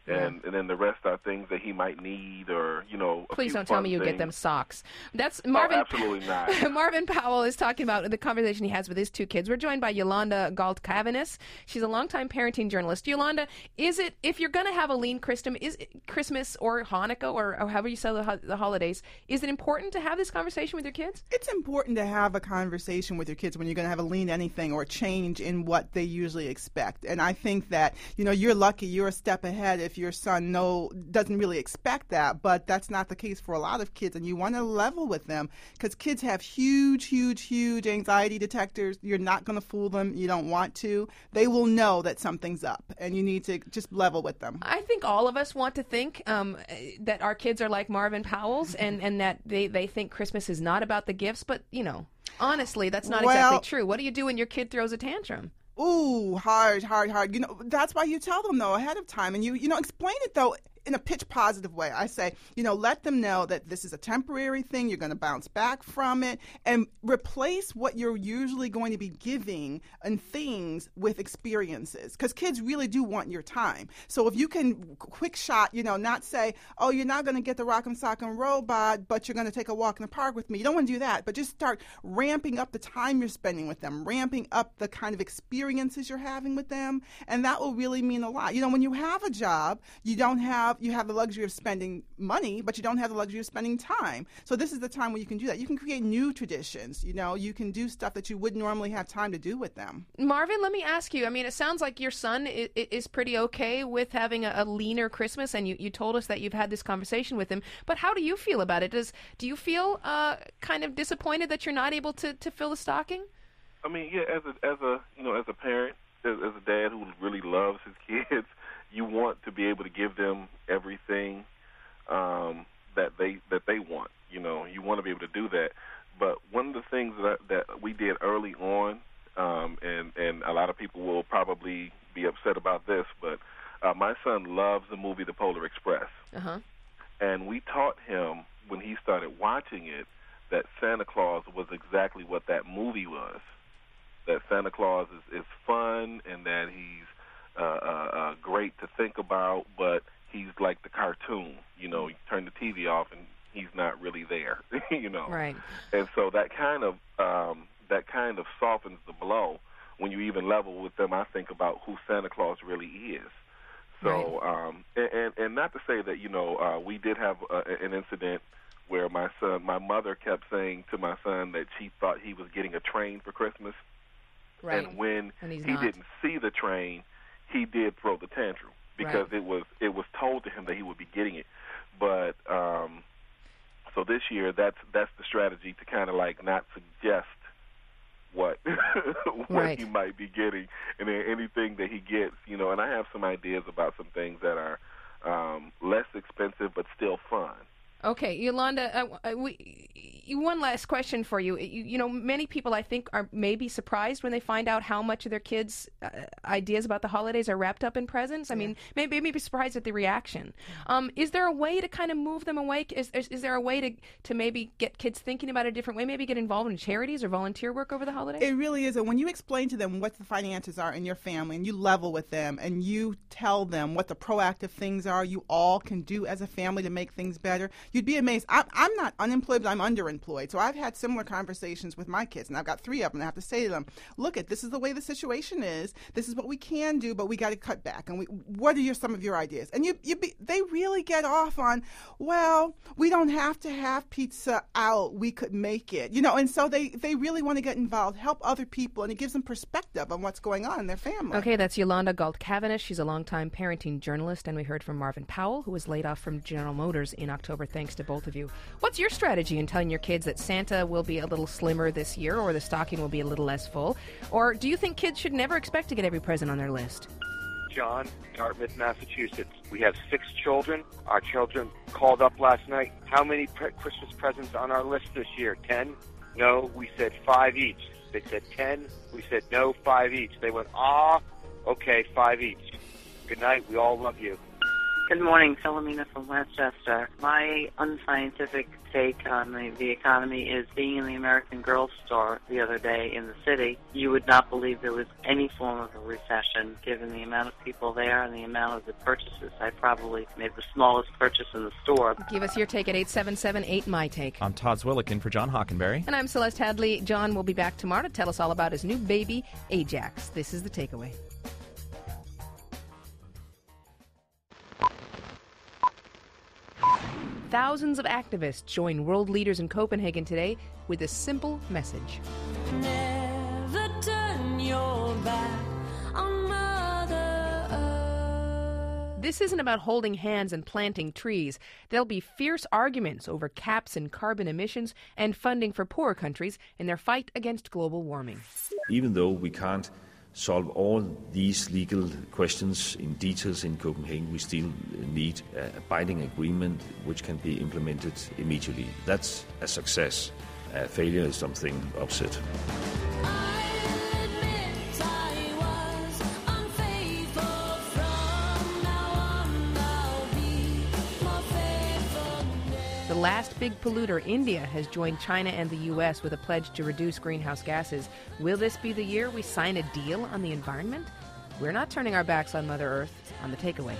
And, and then the rest are things that he might need, or you know. A Please few don't tell fun me you things. get them socks. That's Marvin. Oh, absolutely not. Marvin Powell is talking about the conversation he has with his two kids. We're joined by Yolanda Galt-Cavanis. She's a longtime parenting journalist. Yolanda, is it if you're going to have a lean Christmas, is it Christmas or Hanukkah or, or however you celebrate the, the holidays, is it important to have this conversation with your kids? It's important to have a conversation with your kids when you're going to have a lean anything or a change in what they usually expect. And I think that you know you're lucky. You're a step ahead if your son knows. Doesn't really expect that, but that's not the case for a lot of kids, and you want to level with them because kids have huge, huge, huge anxiety detectors. You're not going to fool them. You don't want to. They will know that something's up, and you need to just level with them. I think all of us want to think um, that our kids are like Marvin Powell's, and, and that they, they think Christmas is not about the gifts, but, you know, honestly, that's not well, exactly true. What do you do when your kid throws a tantrum? Ooh, hard, hard, hard. You know, that's why you tell them, though, ahead of time. And you, you know, explain it, though, in a pitch positive way. I say, you know, let them know that this is a temporary thing. You're going to bounce back from it, and replace what you're usually going to be giving and things with experiences, because kids really do want your time. So if you can quick shot, you know, not say, oh, you're not going to get the Rock'em Sock'em Robot, but you're going to take a walk in the park with me. You don't want to do that, but just start ramping up the time you're spending with them, ramping up the kind of experiences you're having with them, and that will really mean a lot. You know, when you have a job, you don't have you have the luxury of spending money, but you don't have the luxury of spending time. So this is the time where you can do that. You can create new traditions. You know, you can do stuff that you wouldn't normally have time to do with them. Marvin, let me ask you. I mean, it sounds like your son is, is pretty okay with having a, a leaner Christmas, and you, you told us that you've had this conversation with him. But how do you feel about it? Does do you feel uh, kind of disappointed that you're not able to, to fill the stocking? I mean, yeah, as a as a you know as a parent, as, as a dad who really loves his kids, you want to be able to give them everything um, that they that they want. You know, you want to be able to do that. But one of the things that that we did early on, um, and and a lot of people will probably be upset about this, but uh, my son loves the movie The Polar Express, uh-huh. and we taught him when he started watching it that Santa Claus was exactly what that movie was. That Santa Claus is, is fun, and that he's Uh, uh, uh, great to think about, but he's like the cartoon. You know, you turn the T V off and he's not really there. you know, right? And so that kind of um, that kind of softens the blow when you even level with them. I think about who Santa Claus really is. So, right. um, and, and and not to say that you know uh, we did have uh, an incident where my son, my mother kept saying to my son that she thought he was getting a train for Christmas, right? And when and he not. didn't see the train, he did throw the tantrum because right. it was it was told to him that he would be getting it. But um, so this year, that's that's the strategy to kind of like not suggest what what right. he might be getting, and then anything that he gets, you know. And I have some ideas about some things that are um, less expensive but still fun. Okay, Yolanda, uh, we, one last question for you. you. You know, many people, I think, are maybe surprised when they find out how much of their kids' uh, ideas about the holidays are wrapped up in presents. I yeah. mean, maybe maybe surprised at the reaction. Um, is there a way to kind of move them away? Is, is, is there a way to, to maybe get kids thinking about it a different way, maybe get involved in charities or volunteer work over the holidays? It really is. And when you explain to them what the finances are in your family, and you level with them, and you tell them what the proactive things are you all can do as a family to make things better, you'd be amazed. I'm, I'm not unemployed, but I'm underemployed. So I've had similar conversations with my kids, and I've got three of them. And I have to say to them, look, at this is the way the situation is. This is what we can do, but we got to cut back. And we, what are your, some of your ideas? And you, you be, they really get off on, well, we don't have to have pizza out. We could make it. You know, and so they, they really want to get involved, help other people, and it gives them perspective on what's going on in their family. Okay, that's Yolanda Galt-Cavanis. She's a longtime parenting journalist, and we heard from Marvin Powell, who was laid off from General Motors in October, thanks to both of you. What's your strategy in telling your kids that Santa will be a little slimmer this year, or the stocking will be a little less full? Or do you think kids should never expect to get every present on their list? John, Dartmouth, Massachusetts. We have six children. Our children called up last night. How many pre- Christmas presents on our list this year? Ten? No, we said five each. They said ten. We said no, five each. They went, ah, okay, five each. Good night. We all love you. Good morning, Philomena from Westchester. My unscientific take on the, the economy is being in the American Girl store the other day in the city. You would not believe there was any form of a recession given the amount of people there and the amount of the purchases. I probably made the smallest purchase in the store. Give us your take at eight seven seven eight, M Y Take. I'm Todd Zwillich in for John Hockenberry. And I'm Celeste Hadley. John will be back tomorrow to tell us all about his new baby, Ajax. This is The Takeaway. Thousands of activists join world leaders in Copenhagen today with a simple message. Never turn your back on Mother Earth. This isn't about holding hands and planting trees. There'll be fierce arguments over caps and carbon emissions and funding for poorer countries in their fight against global warming. Even though we can't solve all these legal questions in details in Copenhagen, we still need a binding agreement which can be implemented immediately. That's a success. A failure is something opposite. The last big polluter, India, has joined China and the U S with a pledge to reduce greenhouse gases. Will this be the year we sign a deal on the environment? We're not turning our backs on Mother Earth on The Takeaway.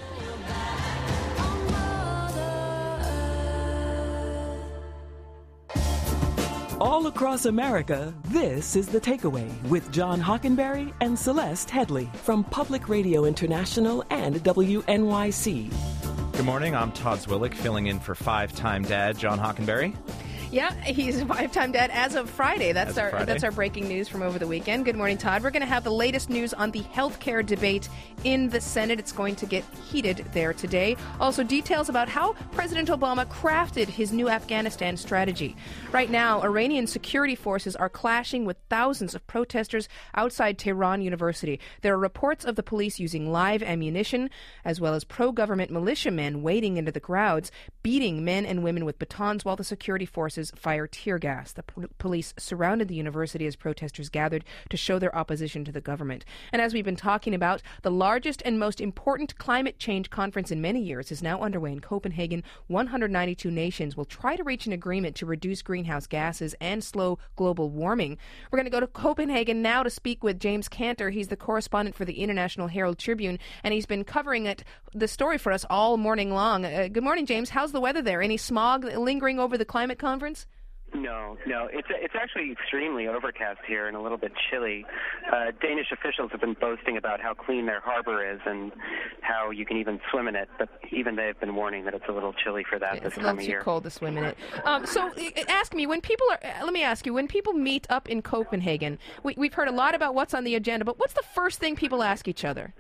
All across America, this is The Takeaway with John Hockenberry and Celeste Headley from Public Radio International and W N Y C. Good morning, I'm Todd Zwillich, filling in for five-time dad John Hockenberry. Yeah, he's a five-time dad as of Friday. That's As of our Friday. that's our breaking news from over the weekend. Good morning, Todd. We're going to have the latest news on the health care debate in the Senate. It's going to get heated there today. Also, details about how President Obama crafted his new Afghanistan strategy. Right now, Iranian security forces are clashing with thousands of protesters outside Tehran University. There are reports of the police using live ammunition, as well as pro-government militiamen wading into the crowds, beating men and women with batons while the security forces fire tear gas. The p- police surrounded the university as protesters gathered to show their opposition to the government. And as we've been talking about, the largest and most important climate change conference in many years is now underway in Copenhagen. one hundred ninety-two nations will try to reach an agreement to reduce greenhouse gases and slow global warming. We're going to go to Copenhagen now to speak with James Cantor. He's the correspondent for the International Herald Tribune, and he's been covering it, the story for us all morning long. Uh, good morning, James. How's the weather there? Any smog lingering over the climate conference? No, no. It's it's actually extremely overcast here and a little bit chilly. Uh, Danish officials have been boasting about how clean their harbor is and how you can even swim in it, but even they've been warning that it's a little chilly for that Yeah, this it's a time little of too year. cold to swim in it. Um, so, uh, ask me when people are. Uh, let me ask you when people meet up in Copenhagen. We, we've heard a lot about what's on the agenda, but what's the first thing people ask each other?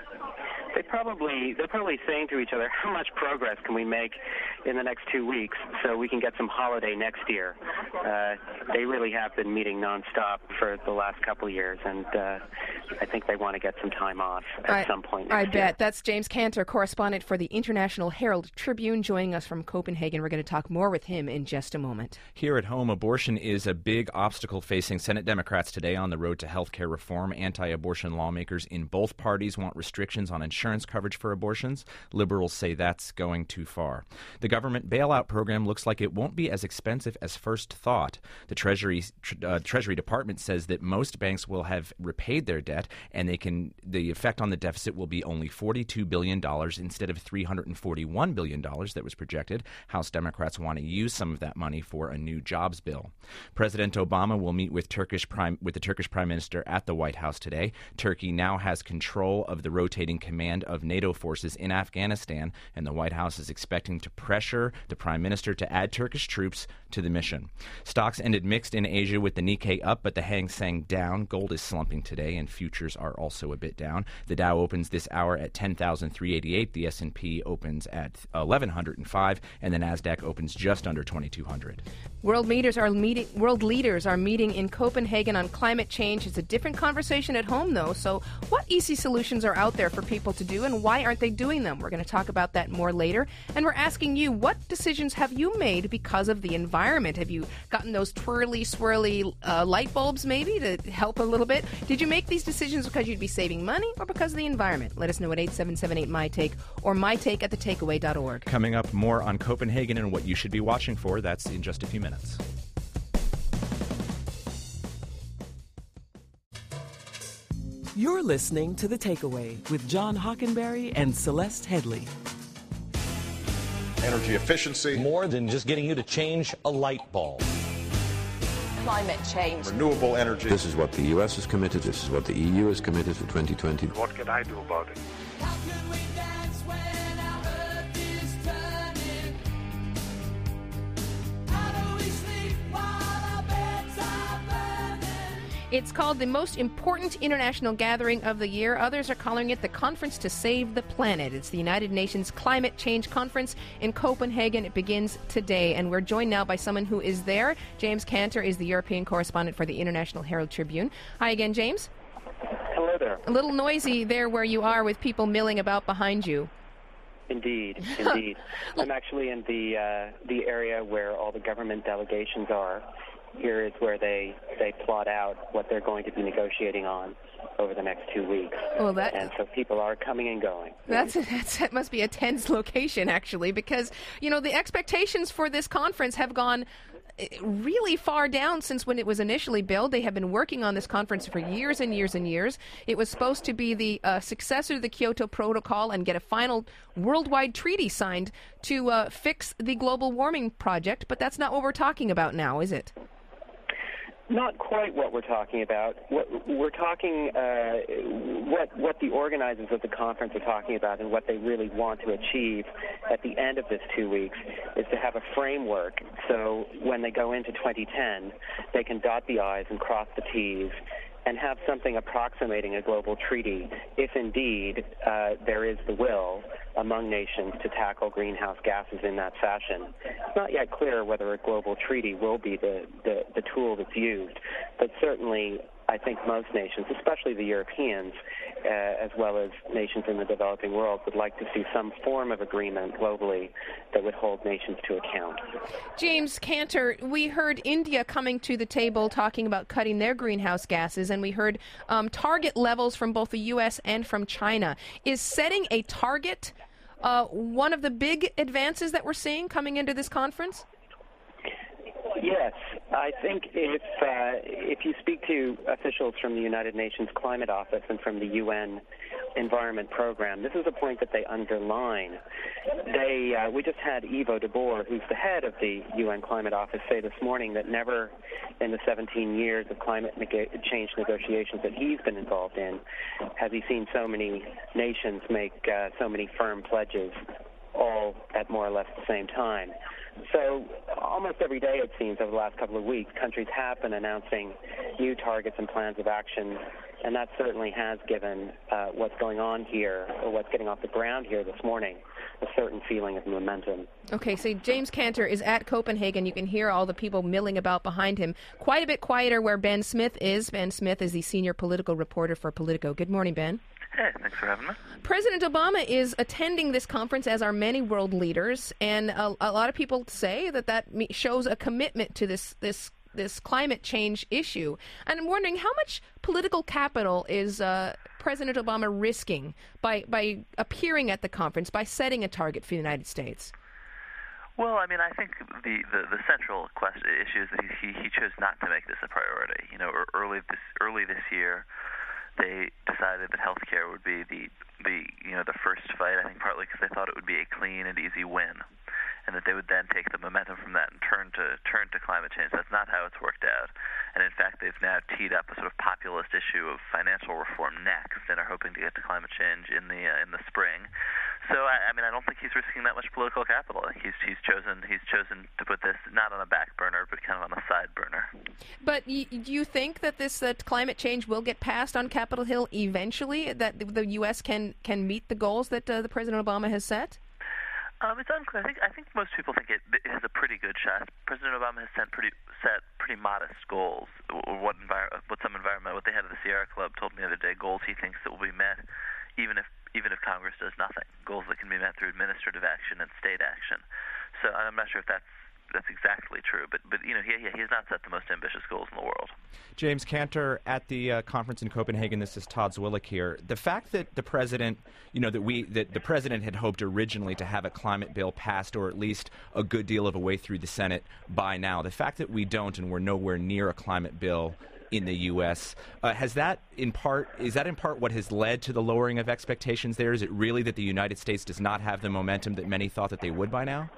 They probably they're probably saying to each other, how much progress can we make in the next two weeks so we can get some holiday next year? Uh, they really have been meeting nonstop for the last couple of years, and uh, I think they want to get some time off at I, some point I next bet. year. That's James Cantor, correspondent for the International Herald Tribune, joining us from Copenhagen. We're going to talk more with him in just a moment. Here at home, abortion is a big obstacle facing Senate Democrats today on the road to health care reform. Anti-abortion lawmakers in both parties want restrictions on insurance coverage for abortions. Liberals say that's going too far. The government bailout program looks like it won't be as expensive as first thought. The Treasury uh, Treasury Department says that most banks will have repaid their debt, and they can the effect on the deficit will be only forty-two billion dollars instead of three hundred forty-one billion dollars that was projected. House Democrats want to use some of that money for a new jobs bill. President Obama will meet with Turkish prime with the Turkish Prime Minister at the White House today. Turkey now has control of the rotating command of NATO forces in Afghanistan, and the White House is expecting to pressure the Prime Minister to add Turkish troops to the mission. Stocks ended mixed in Asia with the Nikkei up, but the Hang Seng down. Gold is slumping today, and futures are also a bit down. The Dow opens this hour at ten thousand three hundred eighty-eight. The S and P opens at eleven oh five, and the Nasdaq opens just under twenty-two hundred. World leaders are meeting. World leaders are meeting in Copenhagen on climate change. It's a different conversation at home, though. So, what easy solutions are out there for people to to do and why aren't they doing them? We're going to talk about that more later. And we're asking you, what decisions have you made because of the environment? Have you gotten those twirly, swirly uh, light bulbs maybe to help a little bit? Did you make these decisions because you'd be saving money or because of the environment? Let us know at eight seven seven eight, M Y Take or my take at the takeaway dot org. Coming up, more on Copenhagen and what you should be watching for. That's in just a few minutes. You're listening to The Takeaway with John Hockenberry and Celeste Headley. Energy efficiency. More than just getting you to change a light bulb. Climate change. Renewable energy. This is what the U S is committed. This is what the E U is committed for twenty twenty. What can I do about it? It's called the most important international gathering of the year. Others are calling it the Conference to Save the Planet. It's the United Nations Climate Change Conference in Copenhagen. It begins today, and we're joined now by someone who is there. James Cantor is the European correspondent for the International Herald Tribune. Hi again, James. Hello there. A little noisy there where you are with people milling about behind you. Indeed, indeed. I'm actually in the uh, the area where all the government delegations are. Here is where they, they plot out what they're going to be negotiating on over the next two weeks. Well, that, and so people are coming and going. That's, that's that must be a tense location, actually, because, you know, the expectations for this conference have gone really far down since when it was initially billed. They have been working on this conference for years and years and years. It was supposed to be the uh, successor to the Kyoto Protocol and get a final worldwide treaty signed to uh, fix the global warming project, but that's not what we're talking about now, is it? Not quite what we're talking about. What we're talking, uh, what what the organizers of the conference are talking about, and what they really want to achieve at the end of this two weeks, is to have a framework. So when they go into twenty ten, they can dot the I's and cross the T's, and have something approximating a global treaty, if indeed uh, there is the will among nations to tackle greenhouse gases in that fashion. It's not yet clear whether a global treaty will be the, the, the tool that's used, but certainly I think most nations, especially the Europeans, uh, as well as nations in the developing world, would like to see some form of agreement globally that would hold nations to account. James Cantor, we heard India coming to the table talking about cutting their greenhouse gases, and we heard um, target levels from both the U S and from China. Is setting a target uh, one of the big advances that we're seeing coming into this conference? Yes, I think if uh, if you speak to officials from the United Nations Climate Office and from the U N Environment Program, this is a point that they underline. They uh, we just had Ivo de Boer, who's the head of the U N Climate Office, say this morning that never in the seventeen years of climate neg- change negotiations that he's been involved in has he seen so many nations make uh, so many firm pledges all at more or less the same time. So almost every day, it seems, over the last couple of weeks, countries have been announcing new targets and plans of action, and that certainly has given uh, what's going on here, or what's getting off the ground here this morning, a certain feeling of momentum. Okay, so James Cantor is at Copenhagen. You can hear all the people milling about behind him. Quite a bit quieter where Ben Smith is. Ben Smith is the senior political reporter for Politico. Good morning, Ben. Hey, thanks for having me. President Obama is attending this conference, as are many world leaders, and a, a lot of people say that that shows a commitment to this this this climate change issue. And I'm wondering, how much political capital is uh, President Obama risking by by appearing at the conference, by setting a target for the United States? Well, I mean, I think the, the, the central question, issue is that he, he he chose not to make this a priority. You know, early this early this year, they decided that healthcare would be the, the you know the first fight. I think partly because they thought it would be a clean and easy win, and that they would then take the momentum from that and turn to turn to climate change. That's not how it's worked out. And in fact, they've now teed up a sort of populist issue of financial reform next, and are hoping to get to climate change in the uh, in the spring. So I, I mean, I don't think he's risking that much political capital. He's he's chosen he's chosen to put this not on a back burner, but kind of on a side burner. But y- do you think that this that climate change will get passed on Capitol Hill eventually? That the U S can can meet the goals that uh, the President Obama has set? Um, it's unclear. I think I think most people think it, it has a pretty good shot. President Obama has set pretty set pretty modest goals. What envir- what some environment, what they had at the Sierra Club told me the other day, goals he thinks that will be met, even if even if Congress does nothing, goals that can be met through administrative action and state action. So I'm not sure if that's that's exactly true, but but you know he he has not set the most ambitious goals in the world. James Cantor, at the uh, conference in Copenhagen, this is Todd Zwillich here. The fact that the president, you know, that we that the president had hoped originally to have a climate bill passed, or at least a good deal of a way through the Senate by now, the fact that we don't and we're nowhere near a climate bill in the U S Uh, has that in part is that in part what has led to the lowering of expectations there? Is it really that the United States does not have the momentum that many thought that they would by now?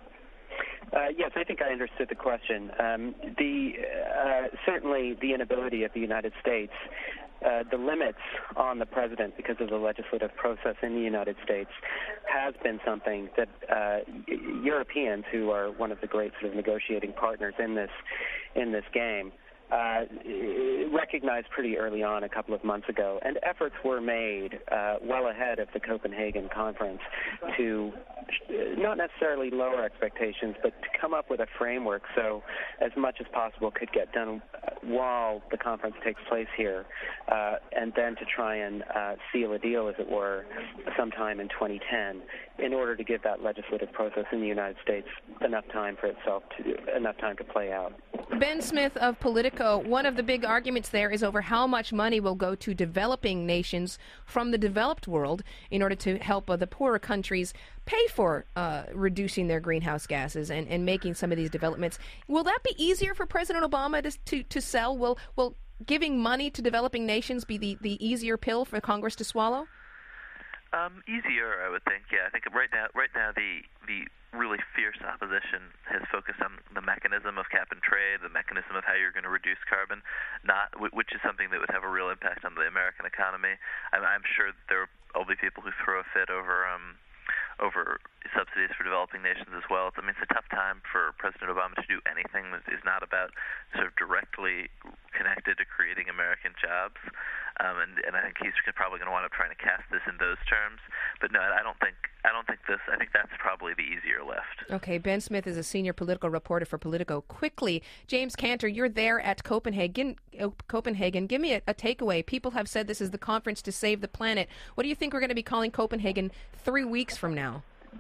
Uh, yes, I think I understood the question. Um, the uh, certainly the inability of the United States, uh, the limits on the president because of the legislative process in the United States, has been something that uh, Europeans, who are one of the great sort of negotiating partners in this in this game, Uh, recognized pretty early on a couple of months ago, and efforts were made uh, well ahead of the Copenhagen conference to not necessarily lower expectations, but to come up with a framework so as much as possible could get done while the conference takes place here, uh, and then to try and uh, seal a deal, as it were, sometime in twenty ten, in order to give that legislative process in the United States enough time for itself to enough time to play out. Ben Smith of Politico, one of the big arguments there is over how much money will go to developing nations from the developed world in order to help uh, the poorer countries pay for uh, reducing their greenhouse gases and, and making some of these developments. Will that be easier for President Obama to to, to sell? Will will giving money to developing nations be the, the easier pill for Congress to swallow? Um, easier, I would think. Yeah, I think right now, right now, the the really fierce opposition has focused on the mechanism of cap and trade, the mechanism of how you're going to reduce carbon, not which is something that would have a real impact on the American economy. I'm, I'm sure there will be people who throw a fit over um, over subsidies for developing nations as well. I mean, it's a tough time for President Obama to do anything that is not about sort of directly connected to creating American jobs. Um, and, and I think he's probably going to wind up trying to cast this in those terms. But no, I don't think I don't think this. I think that's probably the easier lift. Okay, Ben Smith is a senior political reporter for Politico. Quickly, James Cantor, you're there at Copenhagen. Uh, Copenhagen, give me a, a takeaway. People have said this is the conference to save the planet. What do you think we're going to be calling Copenhagen three weeks from now?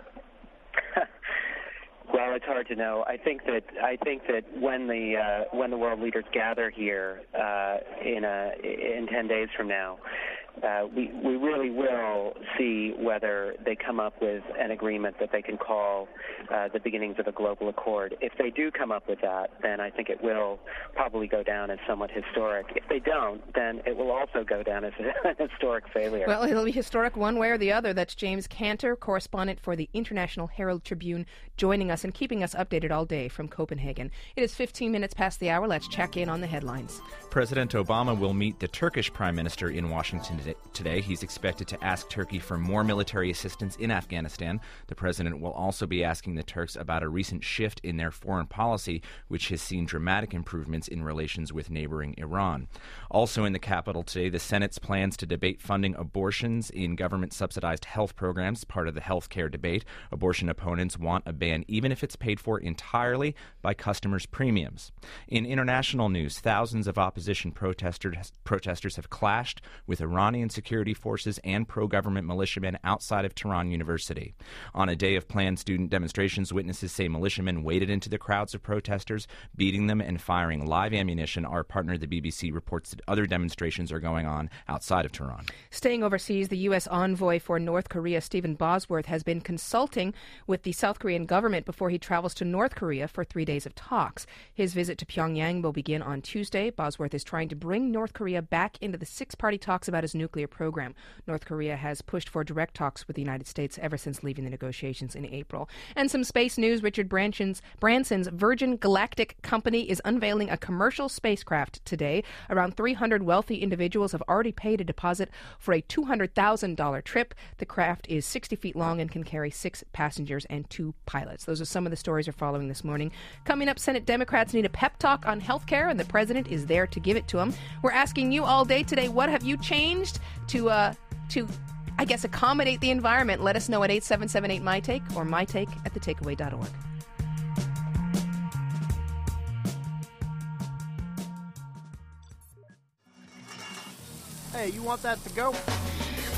Well, it's hard to know. I think that I think that when the uh, when the world leaders gather here uh, in a, in ten days from now, uh, we we really will see whether they come up with an agreement that they can call uh, the beginnings of a global accord. If they do come up with that, then I think it will probably go down as somewhat historic. If they don't, then it will also go down as a historic failure. Well, it'll be historic one way or the other. That's James Cantor, correspondent for the International Herald Tribune, joining us and keeping us updated all day from Copenhagen. It is fifteen minutes past the hour. Let's check in on the headlines. President Obama will meet the Turkish Prime Minister in Washington today. He's expected to ask Turkey for more military assistance in Afghanistan. The president will also be asking the Turks about a recent shift in their foreign policy, which has seen dramatic improvements in relations with neighboring Iran. Also in the capital today, the Senate's plans to debate funding abortions in government-subsidized health programs, part of the health care debate. Abortion opponents want a ban, even if it's paid for entirely by customers' premiums. In international news, thousands of opposition protesters, protesters have clashed with Iranian security forces and pro-government militiamen outside of Tehran University. On a day of planned student demonstrations, witnesses say militiamen waded into the crowds of protesters, beating them and firing live ammunition. Our partner, the B B C, reports that other demonstrations are going on outside of Tehran. Staying overseas, the U S envoy for North Korea, Stephen Bosworth, has been consulting with the South Korean government before he travels to North Korea for three days of talks. His visit to Pyongyang will begin on Tuesday. Bosworth is trying to bring North Korea back into the six-party talks about his nuclear program. North Korea has pushed for direct talks with the United States ever since leaving the negotiations in April. And some space news. Richard Branson's, Branson's Virgin Galactic Company is unveiling a commercial spacecraft today. Around three hundred wealthy individuals have already paid a deposit for a two hundred thousand dollars trip. The craft is sixty feet long and can carry six passengers and two pilots. Those are some of the stories we're following this morning. Coming up, Senate Democrats need a pep talk on health care, and the president is there to give it to them. We're asking you all day today, what have you changed to, uh, to I guess, accommodate the environment? Let us know at eight seven seven eight, M Y Take or my take at the takeaway dot org. Hey, you want that to go?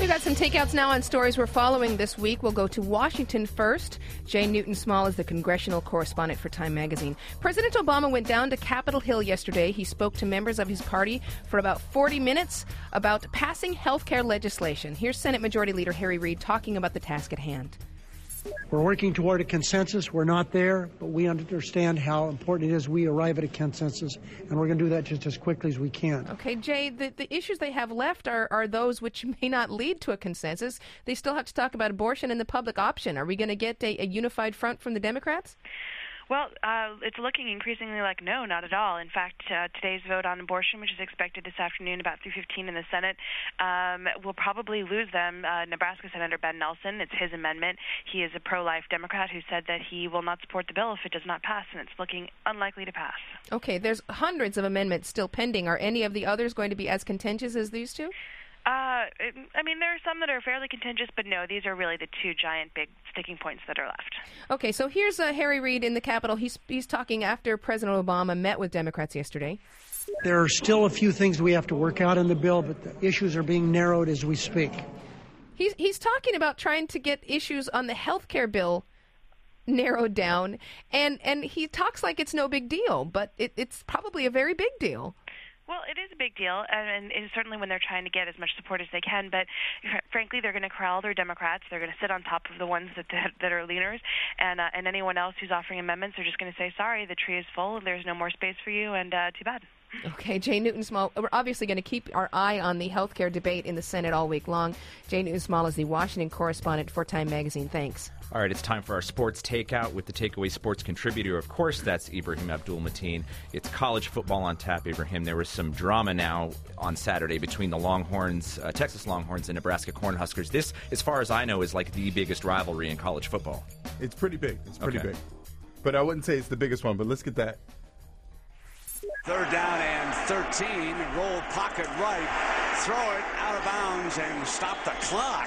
We've got some takeouts now on stories we're following this week. We'll go to Washington first. Jay Newton-Small is the congressional correspondent for Time magazine. President Obama went down to Capitol Hill yesterday. He spoke to members of his party for about forty minutes about passing health care legislation. Here's Senate Majority Leader Harry Reid talking about the task at hand. We're working toward a consensus. We're not there, but we understand how important it is we arrive at a consensus, and we're going to do that just as quickly as we can. Okay, Jay, the, the issues they have left are, are those which may not lead to a consensus. They still have to talk about abortion and the public option. Are we going to get a, a unified front from the Democrats? Well, uh, it's looking increasingly like no, not at all. In fact, uh, today's vote on abortion, which is expected this afternoon about three fifteen in the Senate, um, will probably lose them. Uh, Nebraska Senator Ben Nelson, it's his amendment. He is a pro-life Democrat who said that he will not support the bill if it does not pass, and it's looking unlikely to pass. Okay, there's hundreds of amendments still pending. Are any of the others going to be as contentious as these two? Uh, I mean, there are some that are fairly contentious, but no, these are really the two giant big sticking points that are left. Okay, so here's uh, Harry Reid in the Capitol. He's, he's talking after President Obama met with Democrats yesterday. There are still a few things we have to work out in the bill, but the issues are being narrowed as we speak. He's, he's talking about trying to get issues on the health care bill narrowed down, and, and he talks like it's no big deal, but it, it's probably a very big deal. Well, it is a big deal, and, and certainly when they're trying to get as much support as they can. But frankly, they're going to corral their Democrats. They're going to sit on top of the ones that that are leaners, and uh, and anyone else who's offering amendments are just going to say, "Sorry, the tree is full. There's no more space for you, and uh, too bad." Okay, Jay Newton-Small, we're obviously going to keep our eye on the health care debate in the Senate all week long. Jay Newton-Small is the Washington correspondent for Time magazine. Thanks. All right, it's time for our sports takeout with the Takeaway Sports contributor. Of course, that's Ibrahim Abdul-Mateen. It's college football on tap, Ibrahim. There was some drama now on Saturday between the Longhorns, uh, Texas Longhorns and Nebraska Cornhuskers. This, as far as I know, is like the biggest rivalry in college football. It's pretty big. It's pretty okay. big. But I wouldn't say it's the biggest one, but let's get that. Third down and thirteen. Roll pocket right. Throw it out of bounds and stop the clock.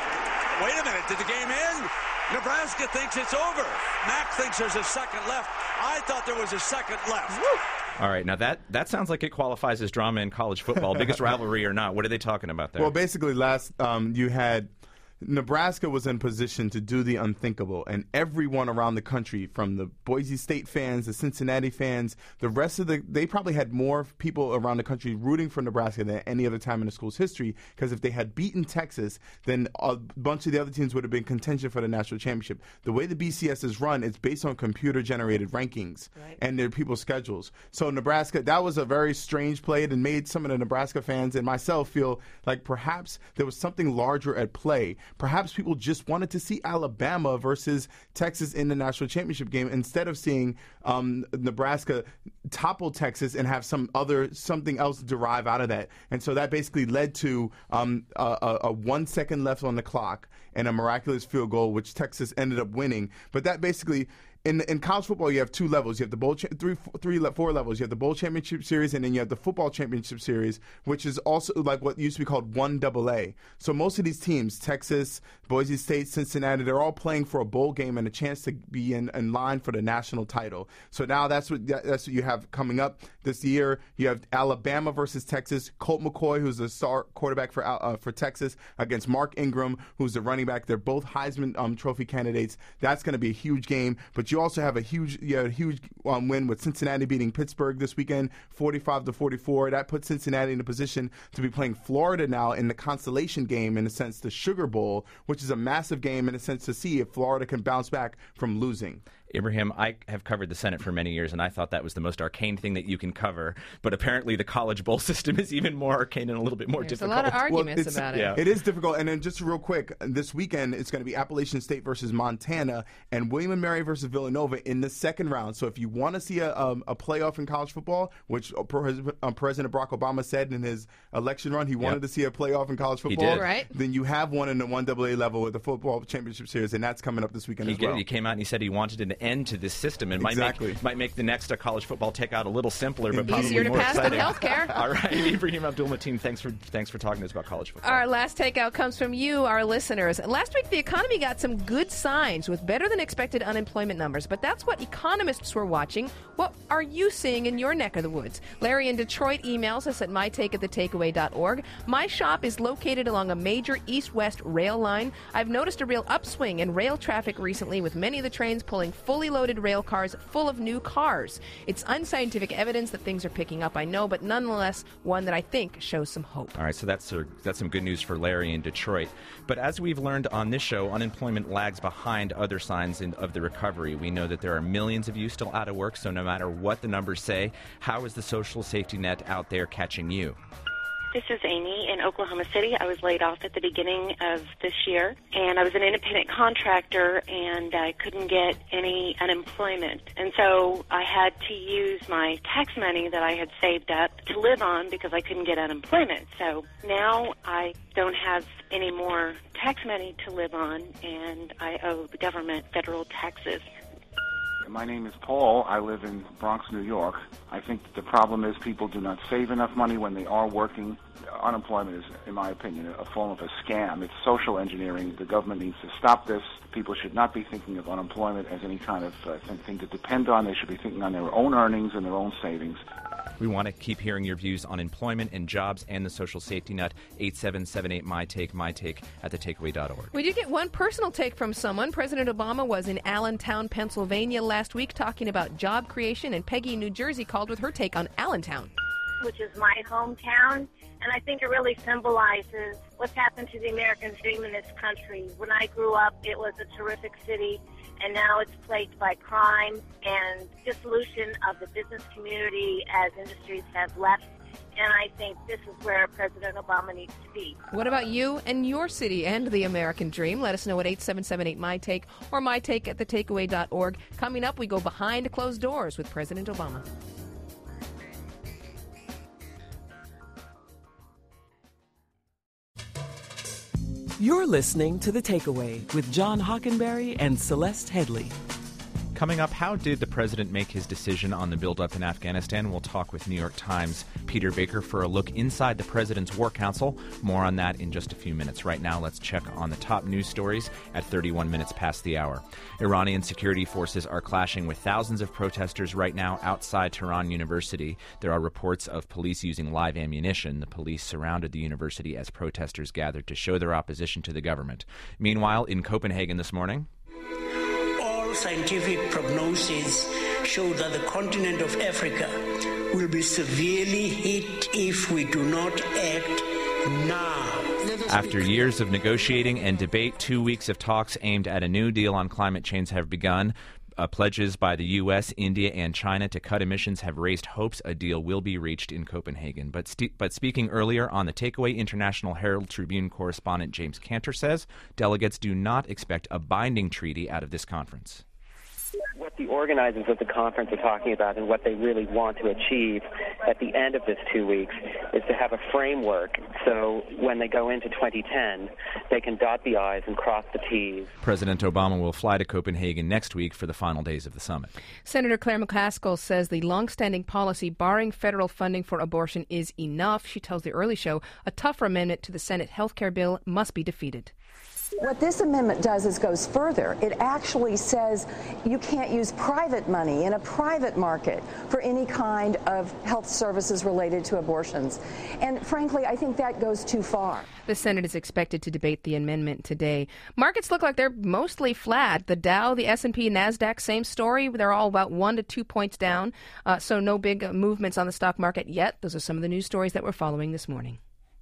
Wait a minute. Did the game end? Nebraska thinks it's over. Mack thinks there's a second left. I thought there was a second left. Woo! All right, now that, that sounds like it qualifies as drama in college football. Biggest rivalry or not? What are they talking about there? Well, basically, last um, you had Nebraska was in position to do the unthinkable, and everyone around the country, from the Boise State fans, the Cincinnati fans, the rest of the, they probably had more people around the country rooting for Nebraska than any other time in the school's history, because if they had beaten Texas, then a bunch of the other teams would have been contention for the national championship. The way the B C S is run, it's based on computer-generated rankings right. and their people's schedules. So Nebraska, that was a very strange play and made some of the Nebraska fans and myself feel like perhaps there was something larger at play. Perhaps people just wanted to see Alabama versus Texas in the national championship game instead of seeing um, Nebraska topple Texas and have some other something else derive out of that. And so that basically led to um, a, a one second left on the clock and a miraculous field goal, which Texas ended up winning. But that basically. In in college football, you have two levels. You have the bowl cha- three, three, four levels. You have the bowl championship series, and then you have the football championship series, which is also like what used to be called one double A. So most of these teams, Texas, Boise State, Cincinnati, they're all playing for a bowl game and a chance to be in, in line for the national title. So now that's what that's what you have coming up this year. You have Alabama versus Texas. Colt McCoy, who's the star quarterback for uh, for Texas, against Mark Ingram, who's the running back. They're both Heisman um, Trophy candidates. That's going to be a huge game, but you also have a huge, you have a huge um, win with Cincinnati beating Pittsburgh this weekend, forty-five to forty-four. That puts Cincinnati in a position to be playing Florida now in the consolation game, in a sense, the Sugar Bowl, which is a massive game in a sense to see if Florida can bounce back from losing. Ibrahim, I have covered the Senate for many years, and I thought that was the most arcane thing that you can cover. But apparently the college bowl system is even more arcane and a little bit more There's difficult. There's a lot of arguments well, about it. Yeah. It is difficult. And then just real quick, this weekend it's going to be Appalachian State versus Montana and William and Mary versus Villanova in the second round. So if you want to see a, um, a playoff in college football, which uh, President Barack Obama said in his election run, he wanted yep. to see a playoff in college football. He did. Right. Then you have one in the one double A level with the football championship series, and that's coming up this weekend he as well. He came out and he said he wanted an end to this system and Exactly. might make might make the next uh, college football takeout a little simpler, but probably easier to more pass exciting. than healthcare. All right, Ibrahim Abdul-Mateen, thanks for thanks for talking to us about college football. Our last takeout comes from you, our listeners. Last week, the economy got some good signs with better than expected unemployment numbers, but that's what economists were watching. What are you seeing in your neck of the woods? Larry in Detroit emails us at my take at the takeaway dot org. My shop is located along a major east-west rail line. I've noticed a real upswing in rail traffic recently, with many of the trains pulling fully loaded rail cars full of new cars. It's unscientific evidence that things are picking up, I know, but nonetheless one that I think shows some hope. All right, so that's uh, that's some good news for Larry in Detroit. But as we've learned on this show, unemployment lags behind other signs in, of the recovery. We know that there are millions of you still out of work, so no matter what the numbers say, how is the social safety net out there catching you? This is Amy in Oklahoma City. I was laid off at the beginning of this year, and I was an independent contractor, and I couldn't get any unemployment. And so I had to use my tax money that I had saved up to live on because I couldn't get unemployment. So now I don't have any more tax money to live on, and I owe the government federal taxes. My name is Paul. I live in Bronx, New York. I think that the problem is people do not save enough money when they are working. Unemployment is, in my opinion, a form of a scam. It's social engineering. The government needs to stop this. People should not be thinking of unemployment as any kind of uh, thing to depend on. They should be thinking on their own earnings and their own savings. We want to keep hearing your views on employment and jobs and the social safety net. eight seven seven eight my take, my take at the takeaway dot org. We did get one personal take from someone. President Obama was in Allentown, Pennsylvania last week talking about job creation, and Peggy in New Jersey called with her take on Allentown. Which is my hometown, and I think it really symbolizes what's happened to the American dream in this country. When I grew up, it was a terrific city, and now it's plagued by crime and dissolution of the business community as industries have left. And I think this is where President Obama needs to be. What about you and your city and the American dream? Let us know at eight seven seven eight my take or my take at the takeaway dot org. Coming up, we go behind closed doors with President Obama. You're listening to The Takeaway with John Hockenberry and Celeste Headley. Coming up, how did the president make his decision on the buildup in Afghanistan? We'll talk with New York Times' Peter Baker for a look inside the president's war council. More on that in just a few minutes. Right now, let's check on the top news stories at thirty-one minutes past the hour. Iranian security forces are clashing with thousands of protesters right now outside Tehran University. There are reports of police using live ammunition. The police surrounded the university as protesters gathered to show their opposition to the government. Meanwhile, in Copenhagen this morning, scientific prognosis show that the continent of Africa will be severely hit if we do not act now. After years of negotiating and debate, two weeks of talks aimed at a new deal on climate change have begun. Uh, pledges by the U S, India, and China to cut emissions have raised hopes a deal will be reached in Copenhagen. But, st- but speaking earlier on the Takeaway, International Herald Tribune correspondent James Cantor says delegates do not expect a binding treaty out of this conference. What the organizers of the conference are talking about and what they really want to achieve at the end of this two weeks is to have a framework so when they go into twenty ten, they can dot the I's and cross the T's. President Obama will fly to Copenhagen next week for the final days of the summit. Senator Claire McCaskill says the longstanding policy barring federal funding for abortion is enough. She tells The Early Show a tougher amendment to the Senate health care bill must be defeated. What this amendment does is goes further. It actually says you can't use private money in a private market for any kind of health services related to abortions. And frankly, I think that goes too far. The Senate is expected to debate the amendment today. Markets look like they're mostly flat. The Dow, the S and P, NASDAQ, same story. They're all about one to two points down. Uh, so no big uh, movements on the stock market yet. Those are some of the news stories that we're following this morning.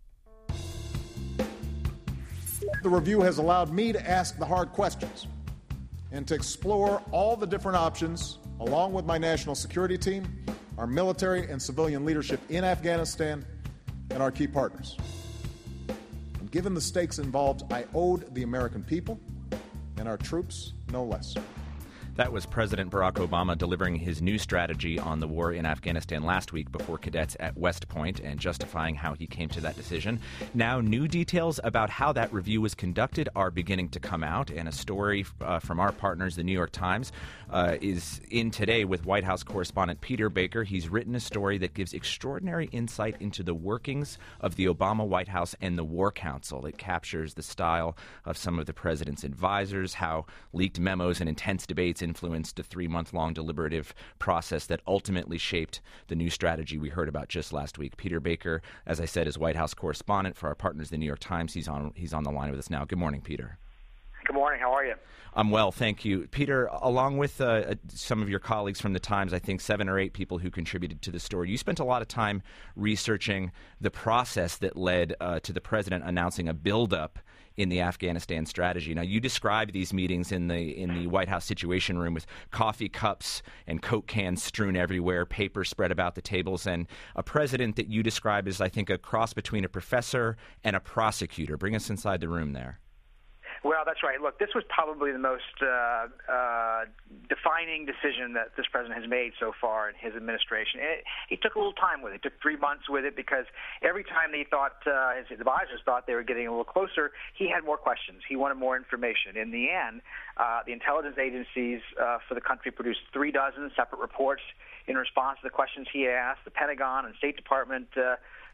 The review has allowed me to ask the hard questions and to explore all the different options, along with my national security team, our military and civilian leadership in Afghanistan, and our key partners. And given the stakes involved, I owed the American people and our troops no less. That was President Barack Obama delivering his new strategy on the war in Afghanistan last week before cadets at West Point and justifying how he came to that decision. Now, new details about how that review was conducted are beginning to come out, and a story uh, from our partners, the New York Times, uh, is in today with White House correspondent Peter Baker. He's written a story that gives extraordinary insight into the workings of the Obama White House and the War Council. It captures the style of some of the president's advisors, how leaked memos and intense debates influenced a three-month-long deliberative process that ultimately shaped the new strategy we heard about just last week. Peter Baker, as I said, is White House correspondent for our partners, the New York Times. He's on he's on the line with us now. Good morning, Peter. Good morning. How are you? I'm well, thank you. Peter, along with uh, some of your colleagues from the Times, I think seven or eight people who contributed to the story, you spent a lot of time researching the process that led uh, to the president announcing a buildup in the Afghanistan strategy. Now, you describe these meetings in the in the White House Situation Room with coffee cups and Coke cans strewn everywhere, paper spread about the tables, and a president that you describe as, I think, a cross between a professor and a prosecutor. Bring us inside the room there. Well, that's right. Look, this was probably the most uh, uh, defining decision that this president has made so far in his administration. And it, he took a little time with it. He took three months with it because every time he thought, uh, his advisors thought they were getting a little closer, he had more questions. He wanted more information. In the end, uh, the intelligence agencies uh, for the country produced three dozen separate reports in response to the questions he asked. The Pentagon and State Department uh,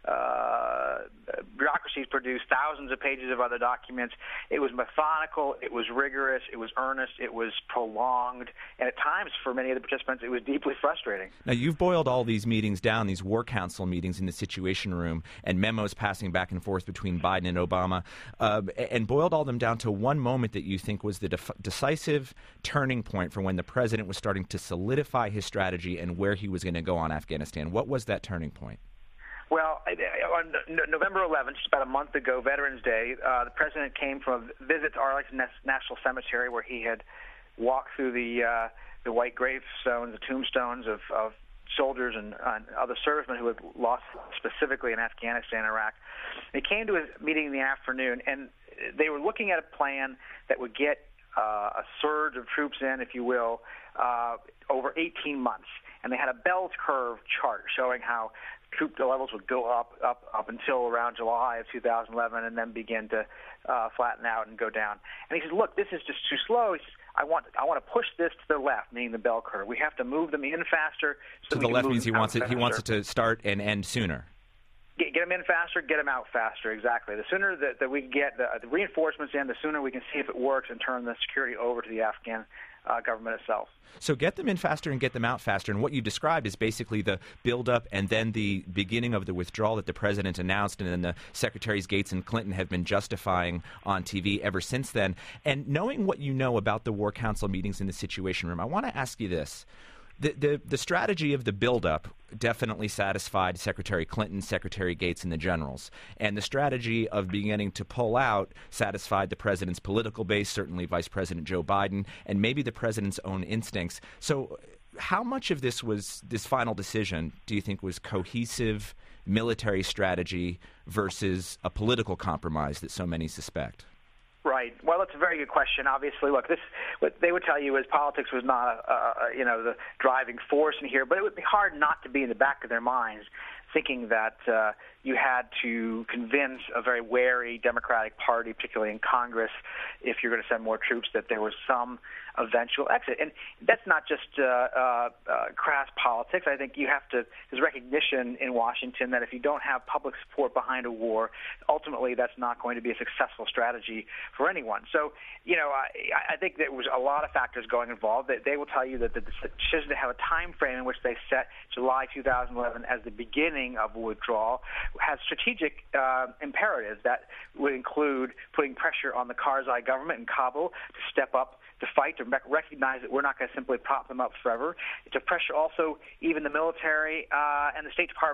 Uh, bureaucracies produced thousands of pages of other documents. It was methodical, it was rigorous, it was earnest, it was prolonged, and at times, for many of the participants, it was deeply frustrating. Now, you've boiled all these meetings down, these War Council meetings in the Situation Room, and memos passing back and forth between Biden and Obama, uh, and boiled all them down to one moment that you think was the def- decisive turning point for when the president was starting to solidify his strategy and where he was going to go on Afghanistan. What was that turning point? Well, on November eleventh, just about a month ago, Veterans Day, uh, the president came from a visit to Arlington National Cemetery where he had walked through the uh, the white gravestones, the tombstones of, of soldiers and, uh, and other servicemen who had lost specifically in Afghanistan and Iraq. They came to his meeting in the afternoon, and they were looking at a plan that would get uh, a surge of troops in, if you will, uh, over eighteen months. And they had a bell curve chart showing how troop levels would go up, up, up until around July of two thousand eleven, and then begin to uh, flatten out and go down. And he says, "Look, this is just too slow." He says, "I want, I want to push this to the left," meaning the bell curve. We have to move them in faster. So to the left means he wants it. He wants it to start and end sooner. Get, get them in faster, get them out faster. Exactly. The sooner that, that we get the, the reinforcements in, the sooner we can see if it works and turn the security over to the Afghan uh, government itself. So get them in faster and get them out faster. And what you described is basically the buildup and then the beginning of the withdrawal that the president announced, and then the Secretaries Gates and Clinton have been justifying on T V ever since then. And knowing what you know about the War Council meetings in the Situation Room, I want to ask you this. The, the the strategy of the buildup definitely satisfied Secretary Clinton, Secretary Gates, and the generals. And the strategy of beginning to pull out satisfied the president's political base, certainly Vice President Joe Biden, and maybe the president's own instincts. So how much of this was, this final decision, do you think was cohesive military strategy versus a political compromise that so many suspect? Right. Well, that's a very good question. Obviously, look, this what they would tell you is politics was not, uh, you know, the driving force in here, but it would be hard not to be in the back of their minds thinking that uh, you had to convince a very wary Democratic Party, particularly in Congress, if you're going to send more troops, that there was some eventual exit. And that's not just uh, uh, uh, crass politics. I think you have to, there's recognition in Washington that if you don't have public support behind a war, ultimately that's not going to be a successful strategy for anyone. So, you know, I, I think there was a lot of factors going involved. They, they will tell you that the decision to have a time frame in which they set July two thousand eleven as the beginning of withdrawal has strategic uh, imperatives that would include putting pressure on the Karzai government in Kabul to step up to fight, to recognize that we're not going to simply prop them up forever, to pressure also even the military uh, and the State Department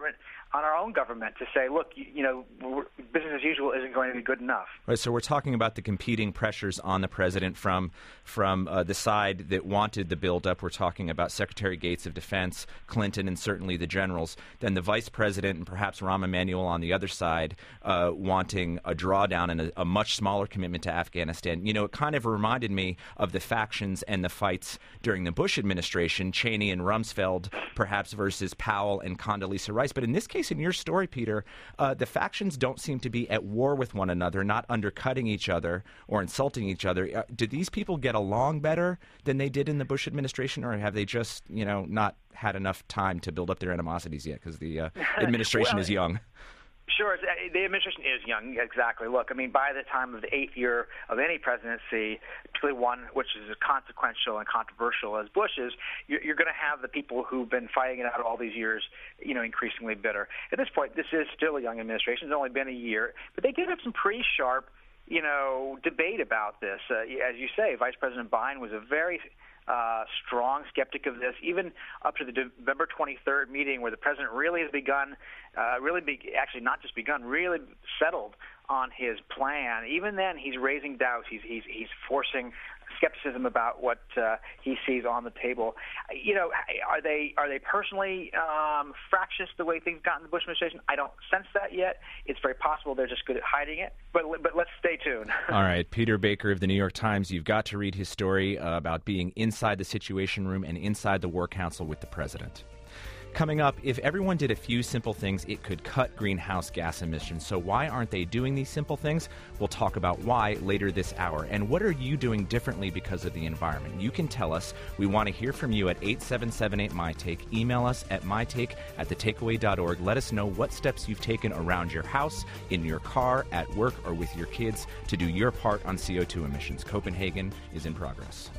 on our own government to say, look, you, you know, business as usual isn't going to be good enough. Right, so we're talking about the competing pressures on the president from from uh, the side that wanted the buildup. We're talking about Secretary Gates of Defense, Clinton, and certainly the generals. Then the vice president and perhaps Rahm Emanuel on the other side uh, wanting a drawdown and a, a much smaller commitment to Afghanistan. You know, it kind of reminded me of the factions and the fights during the Bush administration, Cheney and Rumsfeld, perhaps versus Powell and Condoleezza Rice. But in this case, in your story, Peter, uh, the factions don't seem to be at war with one another, not undercutting each other or insulting each other. Uh, did these people get along better than they did in the Bush administration, or have they just, you know, not had enough time to build up their animosities yet because the uh, administration well, is young? Sure. The administration is young, exactly. Look, I mean, by the time of the eighth year of any presidency, particularly one which is as consequential and controversial as Bush's, you're going to have the people who've been fighting it out all these years, you know, increasingly bitter. At this point, this is still a young administration. It's only been a year, but they did have some pretty sharp, you know, debate about this. Uh, as you say, Vice President Biden was a very Uh, strong skeptic of this, even up to the November twenty-third meeting where the president really has begun, uh, really be, actually not just begun, really settled on his plan. Even then, he's raising doubts. He's he's he's forcing skepticism about what uh, he sees on the table. You know, are they are they personally um, fractious the way things got in the Bush administration? I don't sense that yet. It's very possible they're just good at hiding it. But but let's stay tuned. All right, Peter Baker of the New York Times, you've got to read his story uh, about being inside the Situation Room and inside the War Council with the president. Coming up, if everyone did a few simple things, it could cut greenhouse gas emissions. So why aren't they doing these simple things? We'll talk about why later this hour. And what are you doing differently because of the environment? You can tell us. We want to hear from you at eight seven seven eight, M Y Take. Email us at mytake at the takeaway dot org. Let us know what steps you've taken around your house, in your car, at work, or with your kids to do your part on C O two emissions. Copenhagen is in progress.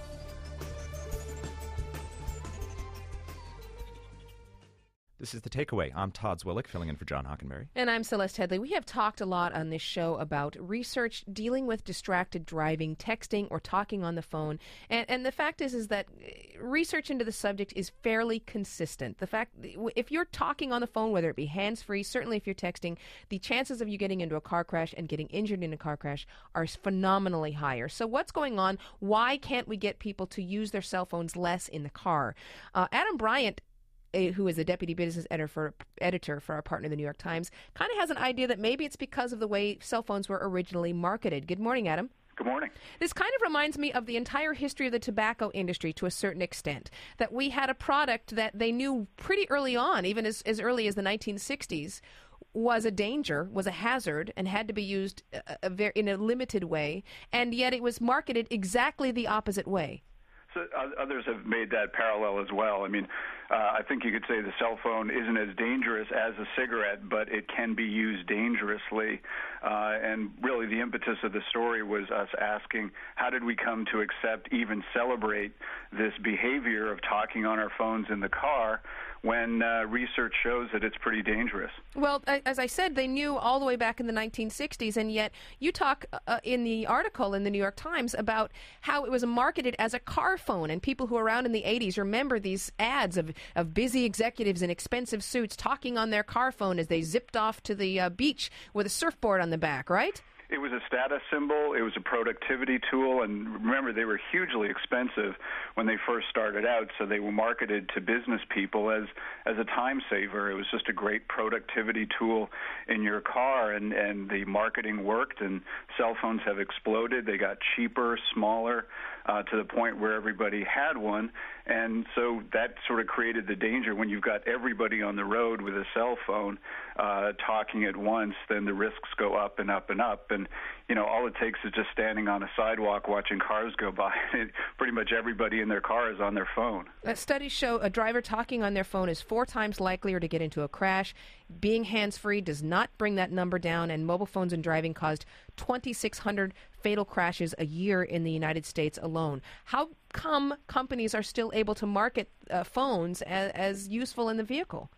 This is The Takeaway. I'm Todd Zwillick, filling in for John Hockenberry. And I'm Celeste Headley. We have talked a lot on this show about research dealing with distracted driving, texting, or talking on the phone. And, and the fact is, is that research into the subject is fairly consistent. The fact, if you're talking on the phone, whether it be hands-free, certainly if you're texting, the chances of you getting into a car crash and getting injured in a car crash are phenomenally higher. So what's going on? Why can't we get people to use their cell phones less in the car? Uh, Adam Bryant, who is a deputy business editor for, editor for our partner, the New York Times, kind of has an idea that maybe it's because of the way cell phones were originally marketed. Good morning, Adam. Good morning. This kind of reminds me of the entire history of the tobacco industry to a certain extent, that we had a product that they knew pretty early on, even as, as early as the nineteen sixties, was a danger, was a hazard, and had to be used a, a very, in a limited way, and yet it was marketed exactly the opposite way. So uh, others have made that parallel as well. I mean, uh, I think you could say the cell phone isn't as dangerous as a cigarette, but it can be used dangerously. Uh, and really the impetus of the story was us asking, how did we come to accept, even celebrate this behavior of talking on our phones in the car when uh, research shows that it's pretty dangerous? Well, as I said, they knew all the way back in the nineteen sixties, and yet you talk uh, in the article in the New York Times about how it was marketed as a car phone, and people who were around in the eighties remember these ads of, of busy executives in expensive suits talking on their car phone as they zipped off to the uh, beach with a surfboard on the back, right? It was a status symbol. It was a productivity tool. And remember, they were hugely expensive when they first started out, so they were marketed to business people as, as a time saver. It was just a great productivity tool in your car, and, and the marketing worked, and cell phones have exploded. They got cheaper, smaller, uh, to the point where everybody had one. And so that sort of created the danger. When you've got everybody on the road with a cell phone uh, talking at once, then the risks go up and up and up. And, you know, all it takes is just standing on a sidewalk watching cars go by. Pretty much everybody in their car is on their phone. Uh, studies show a driver talking on their phone is four times likelier to get into a crash. Being hands-free does not bring that number down, and mobile phones and driving caused twenty-six hundred fatal crashes a year in the United States alone. How come companies are still able to market uh, phones as, as useful in the vehicle?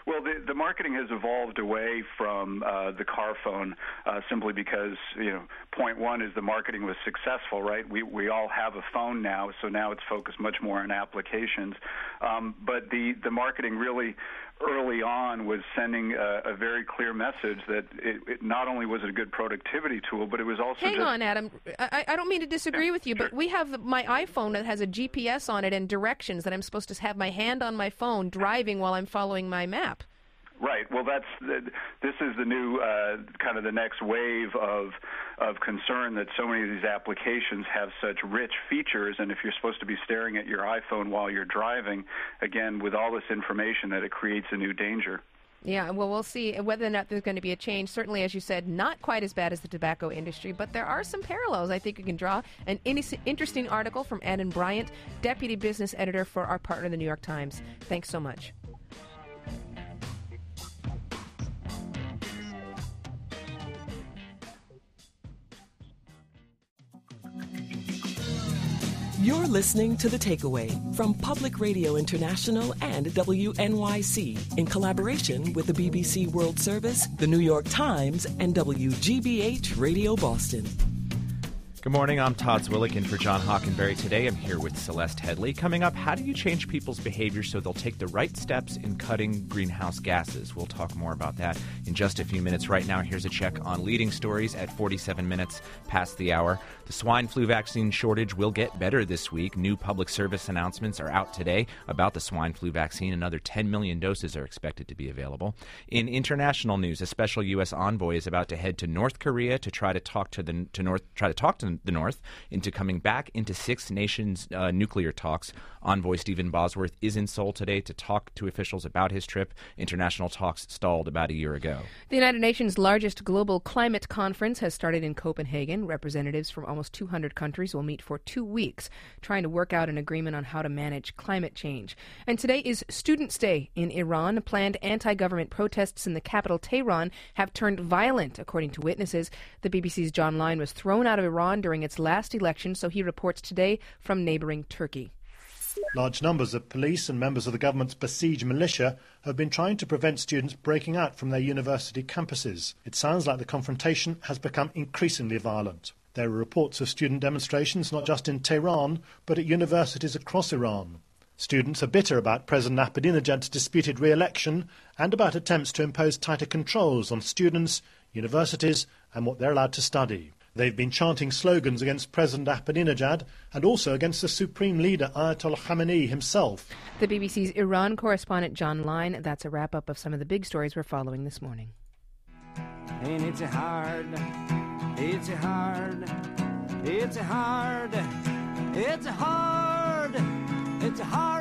Well, the, the marketing has evolved away from uh, the car phone uh, simply because, you know, point one is the marketing was successful, right? We we all have a phone now, so now it's focused much more on applications. Um, but the, the marketing really early on was sending a, a very clear message that it, it not only was it a good productivity tool, but it was also Hang just... on, Adam. I, I don't mean to disagree yeah, with you, sure. but we have my iPhone that has a G P S on it and directions that I'm supposed to have my hand on my phone driving while I'm following my map. Right. Well, that's the, this is the new uh, kind of the next wave of of concern that so many of these applications have such rich features, and if you're supposed to be staring at your iPhone while you're driving, again, with all this information, that it creates a new danger. Yeah, well, we'll see whether or not there's going to be a change. Certainly, as you said, not quite as bad as the tobacco industry, but there are some parallels I think you can draw. An in- interesting article from Adam Bryant, Deputy Business Editor for our partner, the New York Times. Thanks so much. You're listening to The Takeaway from Public Radio International and W N Y C in collaboration with the B B C World Service, the New York Times, and W G B H Radio Boston. Good morning, I'm Todd Zwillick in for John Hockenberry. Today I'm here with Celeste Headley. Coming up, how do you change people's behavior so they'll take the right steps in cutting greenhouse gases? We'll talk more about that in just a few minutes. Right now, here's a check on leading stories at forty-seven minutes past the hour. The swine flu vaccine shortage will get better this week. New public service announcements are out today about the swine flu vaccine. Another ten million doses are expected to be available. In international news, a special U S envoy is about to head to North Korea to try to talk to the to North try to talk to the North into coming back into Six Nations uh, nuclear talks. Envoy Stephen Bosworth is in Seoul today to talk to officials about his trip. International talks stalled about a year ago. The United Nations' largest global climate conference has started in Copenhagen. Representatives from almost two hundred countries will meet for two weeks, trying to work out an agreement on how to manage climate change. And today is Students' Day in Iran. Planned anti-government protests in the capital, Tehran, have turned violent, according to witnesses. The B B C's John Lyne was thrown out of Iran during its last election, so he reports today from neighboring Turkey. Large numbers of police and members of the government's Basij militia have been trying to prevent students breaking out from their university campuses. It sounds like the confrontation has become increasingly violent. There are reports of student demonstrations not just in Tehran, but at universities across Iran. Students are bitter about President Ahmadinejad's disputed re-election and about attempts to impose tighter controls on students, universities and what they're allowed to study. They've been chanting slogans against President Ahmadinejad and also against the supreme leader Ayatollah Khamenei himself. The B B C's Iran correspondent John Lyne. That's a wrap-up of some of the big stories we're following this morning. And it's a hard, it's a hard, it's a hard, it's a hard, it's a hard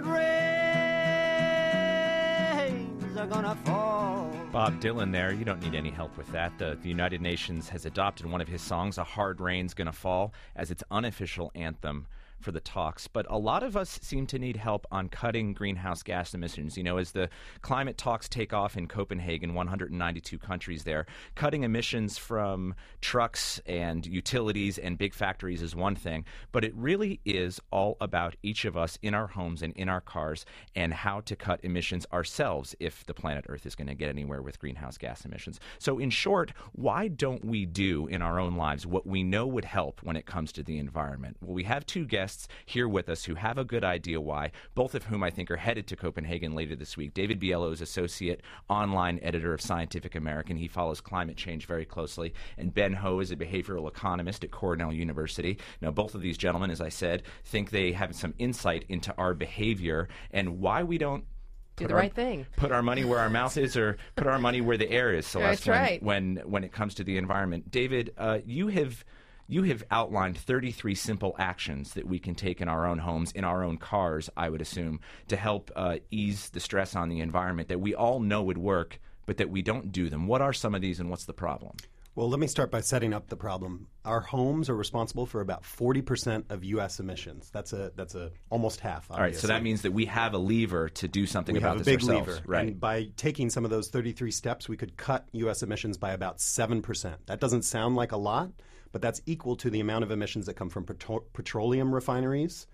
rains are gonna fall. Bob Dylan there. You don't need any help with that. The, the United Nations has adopted one of his songs, A Hard Rain's Gonna Fall, as its unofficial anthem for the talks. But a lot of us seem to need help on cutting greenhouse gas emissions. You know, as the climate talks take off in Copenhagen, one hundred ninety-two countries there, cutting emissions from trucks and utilities and big factories is one thing, but it really is all about each of us in our homes and in our cars and how to cut emissions ourselves if the planet Earth is going to get anywhere with greenhouse gas emissions. So in short, why don't we do in our own lives what we know would help when it comes to the environment? Well, we have two guests here with us who have a good idea why, both of whom I think are headed to Copenhagen later this week. David Biello is Associate Online Editor of Scientific American. He follows climate change very closely. And Ben Ho is a behavioral economist at Cornell University. Now, both of these gentlemen, as I said, think they have some insight into our behavior and why we don't do the our, right thing. Put our money where our mouth is, or put our money where the air is, Celeste, That's right. when, when, when it comes to the environment. David, uh, you have... You have outlined thirty-three simple actions that we can take in our own homes, in our own cars, I would assume, to help uh, ease the stress on the environment that we all know would work, but that we don't do them. What are some of these and what's the problem? Well, let me start by setting up the problem. Our homes are responsible for about forty percent of U S emissions. That's a that's a almost half, obviously. All right, so that means that we have a lever to do something we about have a this big ourselves. lever. Right. And by taking some of those thirty-three steps, we could cut U S emissions by about seven percent. That doesn't sound like a lot, but that's equal to the amount of emissions that come from petro- petroleum refineries,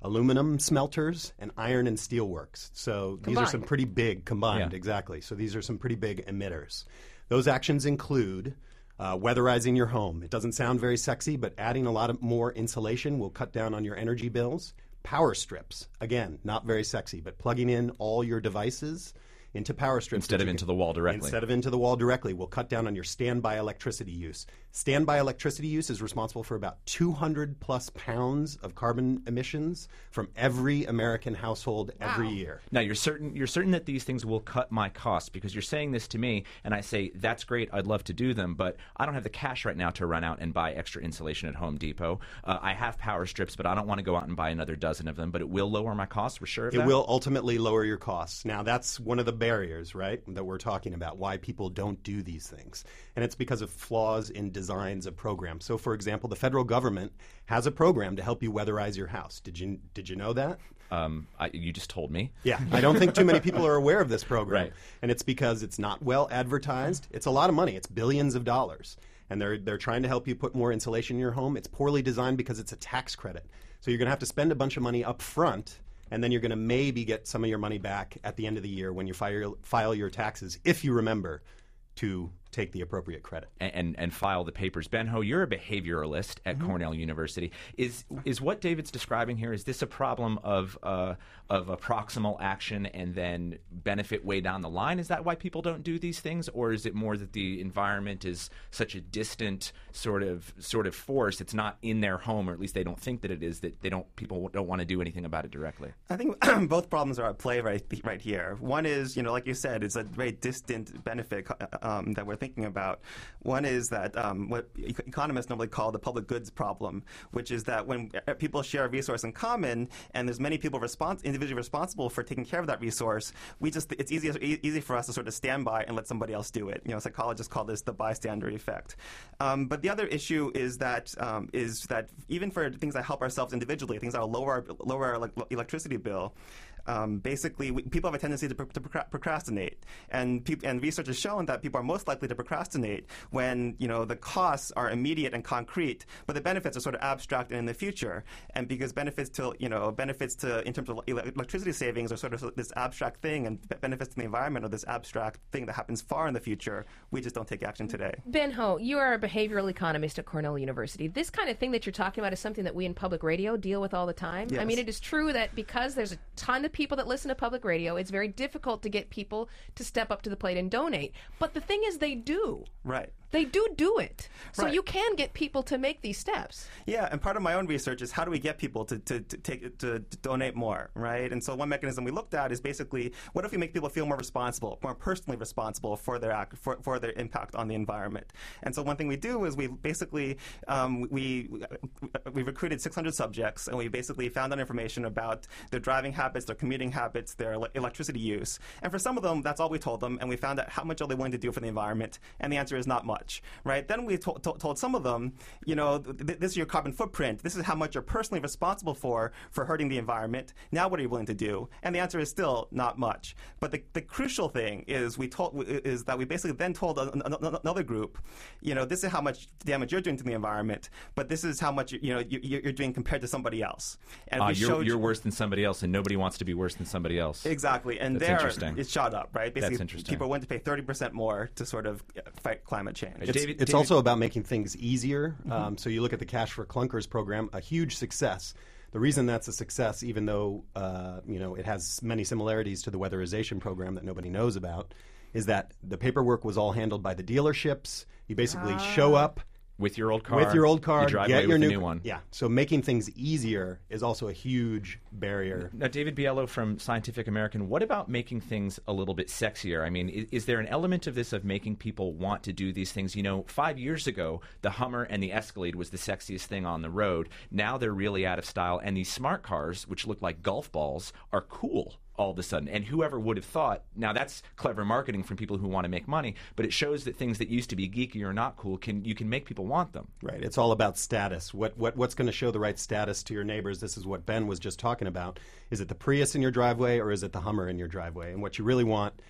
aluminum smelters, and iron and steel works. So these are some Combined. pretty big, combined, Yeah. exactly. So these are some pretty big emitters. Those actions include uh, weatherizing your home. It doesn't sound very sexy, but adding a lot of more insulation will cut down on your energy bills. Power strips, again, not very sexy, but plugging in all your devices into power strips. Instead of you into can- the wall directly. Instead of into the wall directly, will cut down on your standby electricity use. Standby electricity use is responsible for about two hundred plus pounds of carbon emissions from every American household every year. Now you're certain you're certain that these things will cut my costs, because you're saying this to me, and I say that's great. I'd love to do them, but I don't have the cash right now to run out and buy extra insulation at Home Depot. Uh, I have power strips, but I don't want to go out and buy another dozen of them. But it will lower my costs. We're sure of It that? will ultimately lower your costs. Now, that's one of the barriers, right, that we're talking about, why people don't do these things. And it's because of flaws in designs of programs. So, for example, the federal government has a program to help you weatherize your house. Did you did you know that? Um, I, you just told me. Yeah, I don't think too many people are aware of this program. Right. And it's because it's not well advertised. It's a lot of money. It's billions of dollars. And they're they're trying to help you put more insulation in your home. It's poorly designed because it's a tax credit. So you're going to have to spend a bunch of money up front, and then you're going to maybe get some of your money back at the end of the year when you file, file your taxes, if you remember to take the appropriate credit. And, and, and file the papers. Ben Ho, you're a behavioralist at Mm-hmm. Cornell University. Is is what David's describing here, is this a problem of uh, of a proximal action and then benefit way down the line? Is that why people don't do these things? Or is it more that the environment is such a distant sort of sort of force, it's not in their home, or at least they don't think that it is, that they don't people don't want to do anything about it directly? I think both problems are at play right right here. One is, you know, like you said, it's a very distant benefit um, that we're thinking about. One is that um, what e- economists normally call the public goods problem, which is that when people share a resource in common, and there's many people respons- individually responsible for taking care of that resource, we just it's easy e- easy for us to sort of stand by and let somebody else do it. You know, psychologists call this the bystander effect. Um, but the other issue is that um, is that even for things that help ourselves individually, things that will lower our, lower our like, electricity bill. Um, basically, we, people have a tendency to, pro- to procra- procrastinate, and peop- and research has shown that people are most likely to procrastinate when, you know, the costs are immediate and concrete, but the benefits are sort of abstract and in the future. And because benefits to, you know, benefits to in terms of ele- electricity savings are sort of this abstract thing, and b- benefits to the environment are this abstract thing that happens far in the future, we just don't take action today. Ben Ho, you are a behavioral economist at Cornell University. This kind of thing that you're talking about is something that we in public radio deal with all the time. I Yes. mean, it is true that because there's a ton of people that listen to public radio, it's very difficult to get people to step up to the plate and donate. But the thing is, they do. Right. They do do it. So Right. you can get people to make these steps. Yeah, and part of my own research is how do we get people to, to, to take to, to donate more, right? And so one mechanism we looked at is basically, what if we make people feel more responsible, more personally responsible for their act, for, for their impact on the environment? And so one thing we do is we basically um, we we recruited six hundred subjects, and we basically found out information about their driving habits, their commuting habits, their ele- electricity use. And for some of them, that's all we told them, and we found out how much are they willing to do for the environment, and the answer is not much. Right? Then we to- to- told some of them, you know, th- this is your carbon footprint. This is how much you're personally responsible for for hurting the environment. Now, what are you willing to do? And the answer is still not much. But the, the crucial thing is we told is that we basically then told a, a, another group, you know, this is how much damage you're doing to the environment, but this is how much you know you, you're doing compared to somebody else. And Uh, we you're, showed you're worse than somebody else, and nobody wants to be worse than somebody else. Exactly, and That's there interesting. it shot up, right? Basically, That's interesting. people are willing to pay thirty percent more to sort of fight climate change. It's, David- it's David- also about making things easier. Mm-hmm. Um, so you look at the Cash for Clunkers program, a huge success. The reason that's a success, even though uh, you know it has many similarities to the weatherization program that nobody knows about, is that the paperwork was all handled by the dealerships. You basically show up with your old car, with your old car, you drive get away your with new, a new one. Yeah. So making things easier is also a huge barrier. Now, David Biello from Scientific American, what about making things a little bit sexier? I mean, is, is there an element of this of making people want to do these things? You know, five years ago, the Hummer and the Escalade was the sexiest thing on the road. Now they're really out of style, and these smart cars, which look like golf balls, are cool all of a sudden. And whoever would have thought, now that's clever marketing from people who want to make money, but it shows that things that used to be geeky or not cool, can you can make people want them. Right. It's all about status. What what what's going to show the right status to your neighbors? This is what Ben was just talking about. Is it the Prius in your driveway, or is it the Hummer in your driveway? And what you really want,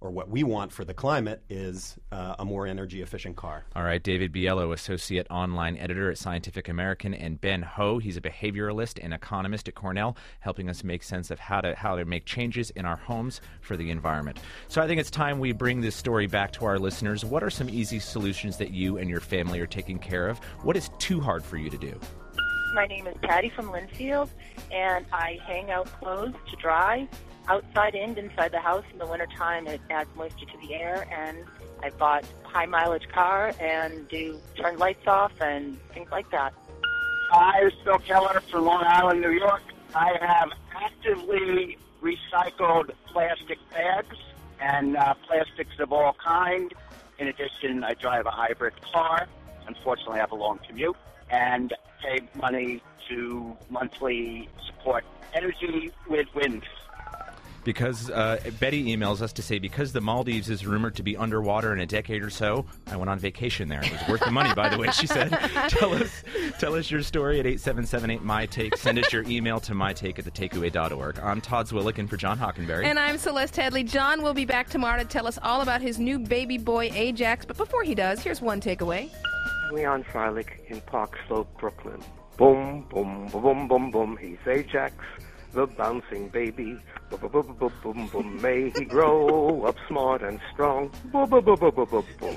or what we want for the climate is uh, a more energy efficient car. All right, David Biello, Associate Online Editor at Scientific American, and Ben Ho, he's a behavioralist and economist at Cornell, helping us make sense of how to how to make changes in our homes for the environment. So I think it's time we bring this story back to our listeners. What are some easy solutions that you and your family are taking care of? What is too hard for you to do? My name is Patty from Linfield, and I hang out clothes to dry outside and inside the house. In the wintertime, it adds moisture to the air, and I bought a high-mileage car and do turn lights off and things like that. Hi, this is Bill Keller from Long Island, New York. I have actively recycled plastic bags and uh, plastics of all kinds. In addition, I drive a hybrid car. Unfortunately, I have a long commute and pay money to monthly support energy with wind. Because uh, Betty emails us to say, because the Maldives is rumored to be underwater in a decade or so, I went on vacation there. It was worth the money, by the way, she said. Tell us tell us your story at eight seven seven eight, M Y Take. Send us your email to my take at the takeaway dot org. I'm Todd Zwillich in for John Hockenberry. And I'm Celeste Headley. John will be back tomorrow to tell us all about his new baby boy, Ajax. But before he does, here's one takeaway. Leon Freilich in Park Slope, Brooklyn. Boom, boom, boom, boom, boom, boom. He's Ajax, the bouncing baby. Boom, boom, boom, boom, boom, boom. May he grow up smart and strong. Boom, boom, boom, boom, boom, boom, boom.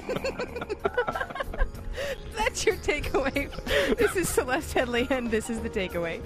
That's your takeaway. This is Celeste Headley, and this is the takeaway.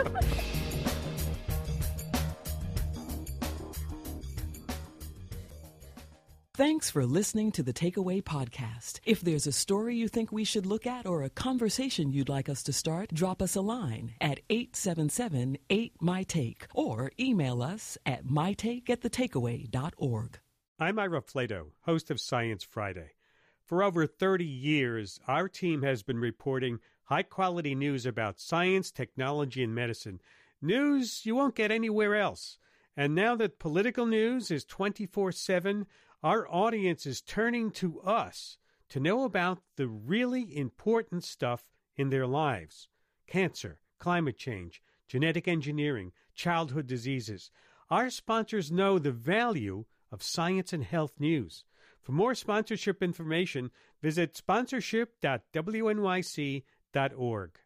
Thanks for listening to the Takeaway Podcast. If there's a story you think we should look at or a conversation you'd like us to start, drop us a line at eight seven seven eight, M Y Take or email us at my take at the takeaway dot org. I'm Ira Flato, host of Science Friday. For over thirty years, our team has been reporting high-quality news about science, technology, and medicine. News you won't get anywhere else. And now that political news is twenty-four seven, our audience is turning to us to know about the really important stuff in their lives. Cancer, climate change, genetic engineering, childhood diseases. Our sponsors know the value of science and health news. For more sponsorship information, visit sponsorship dot w n y c dot org.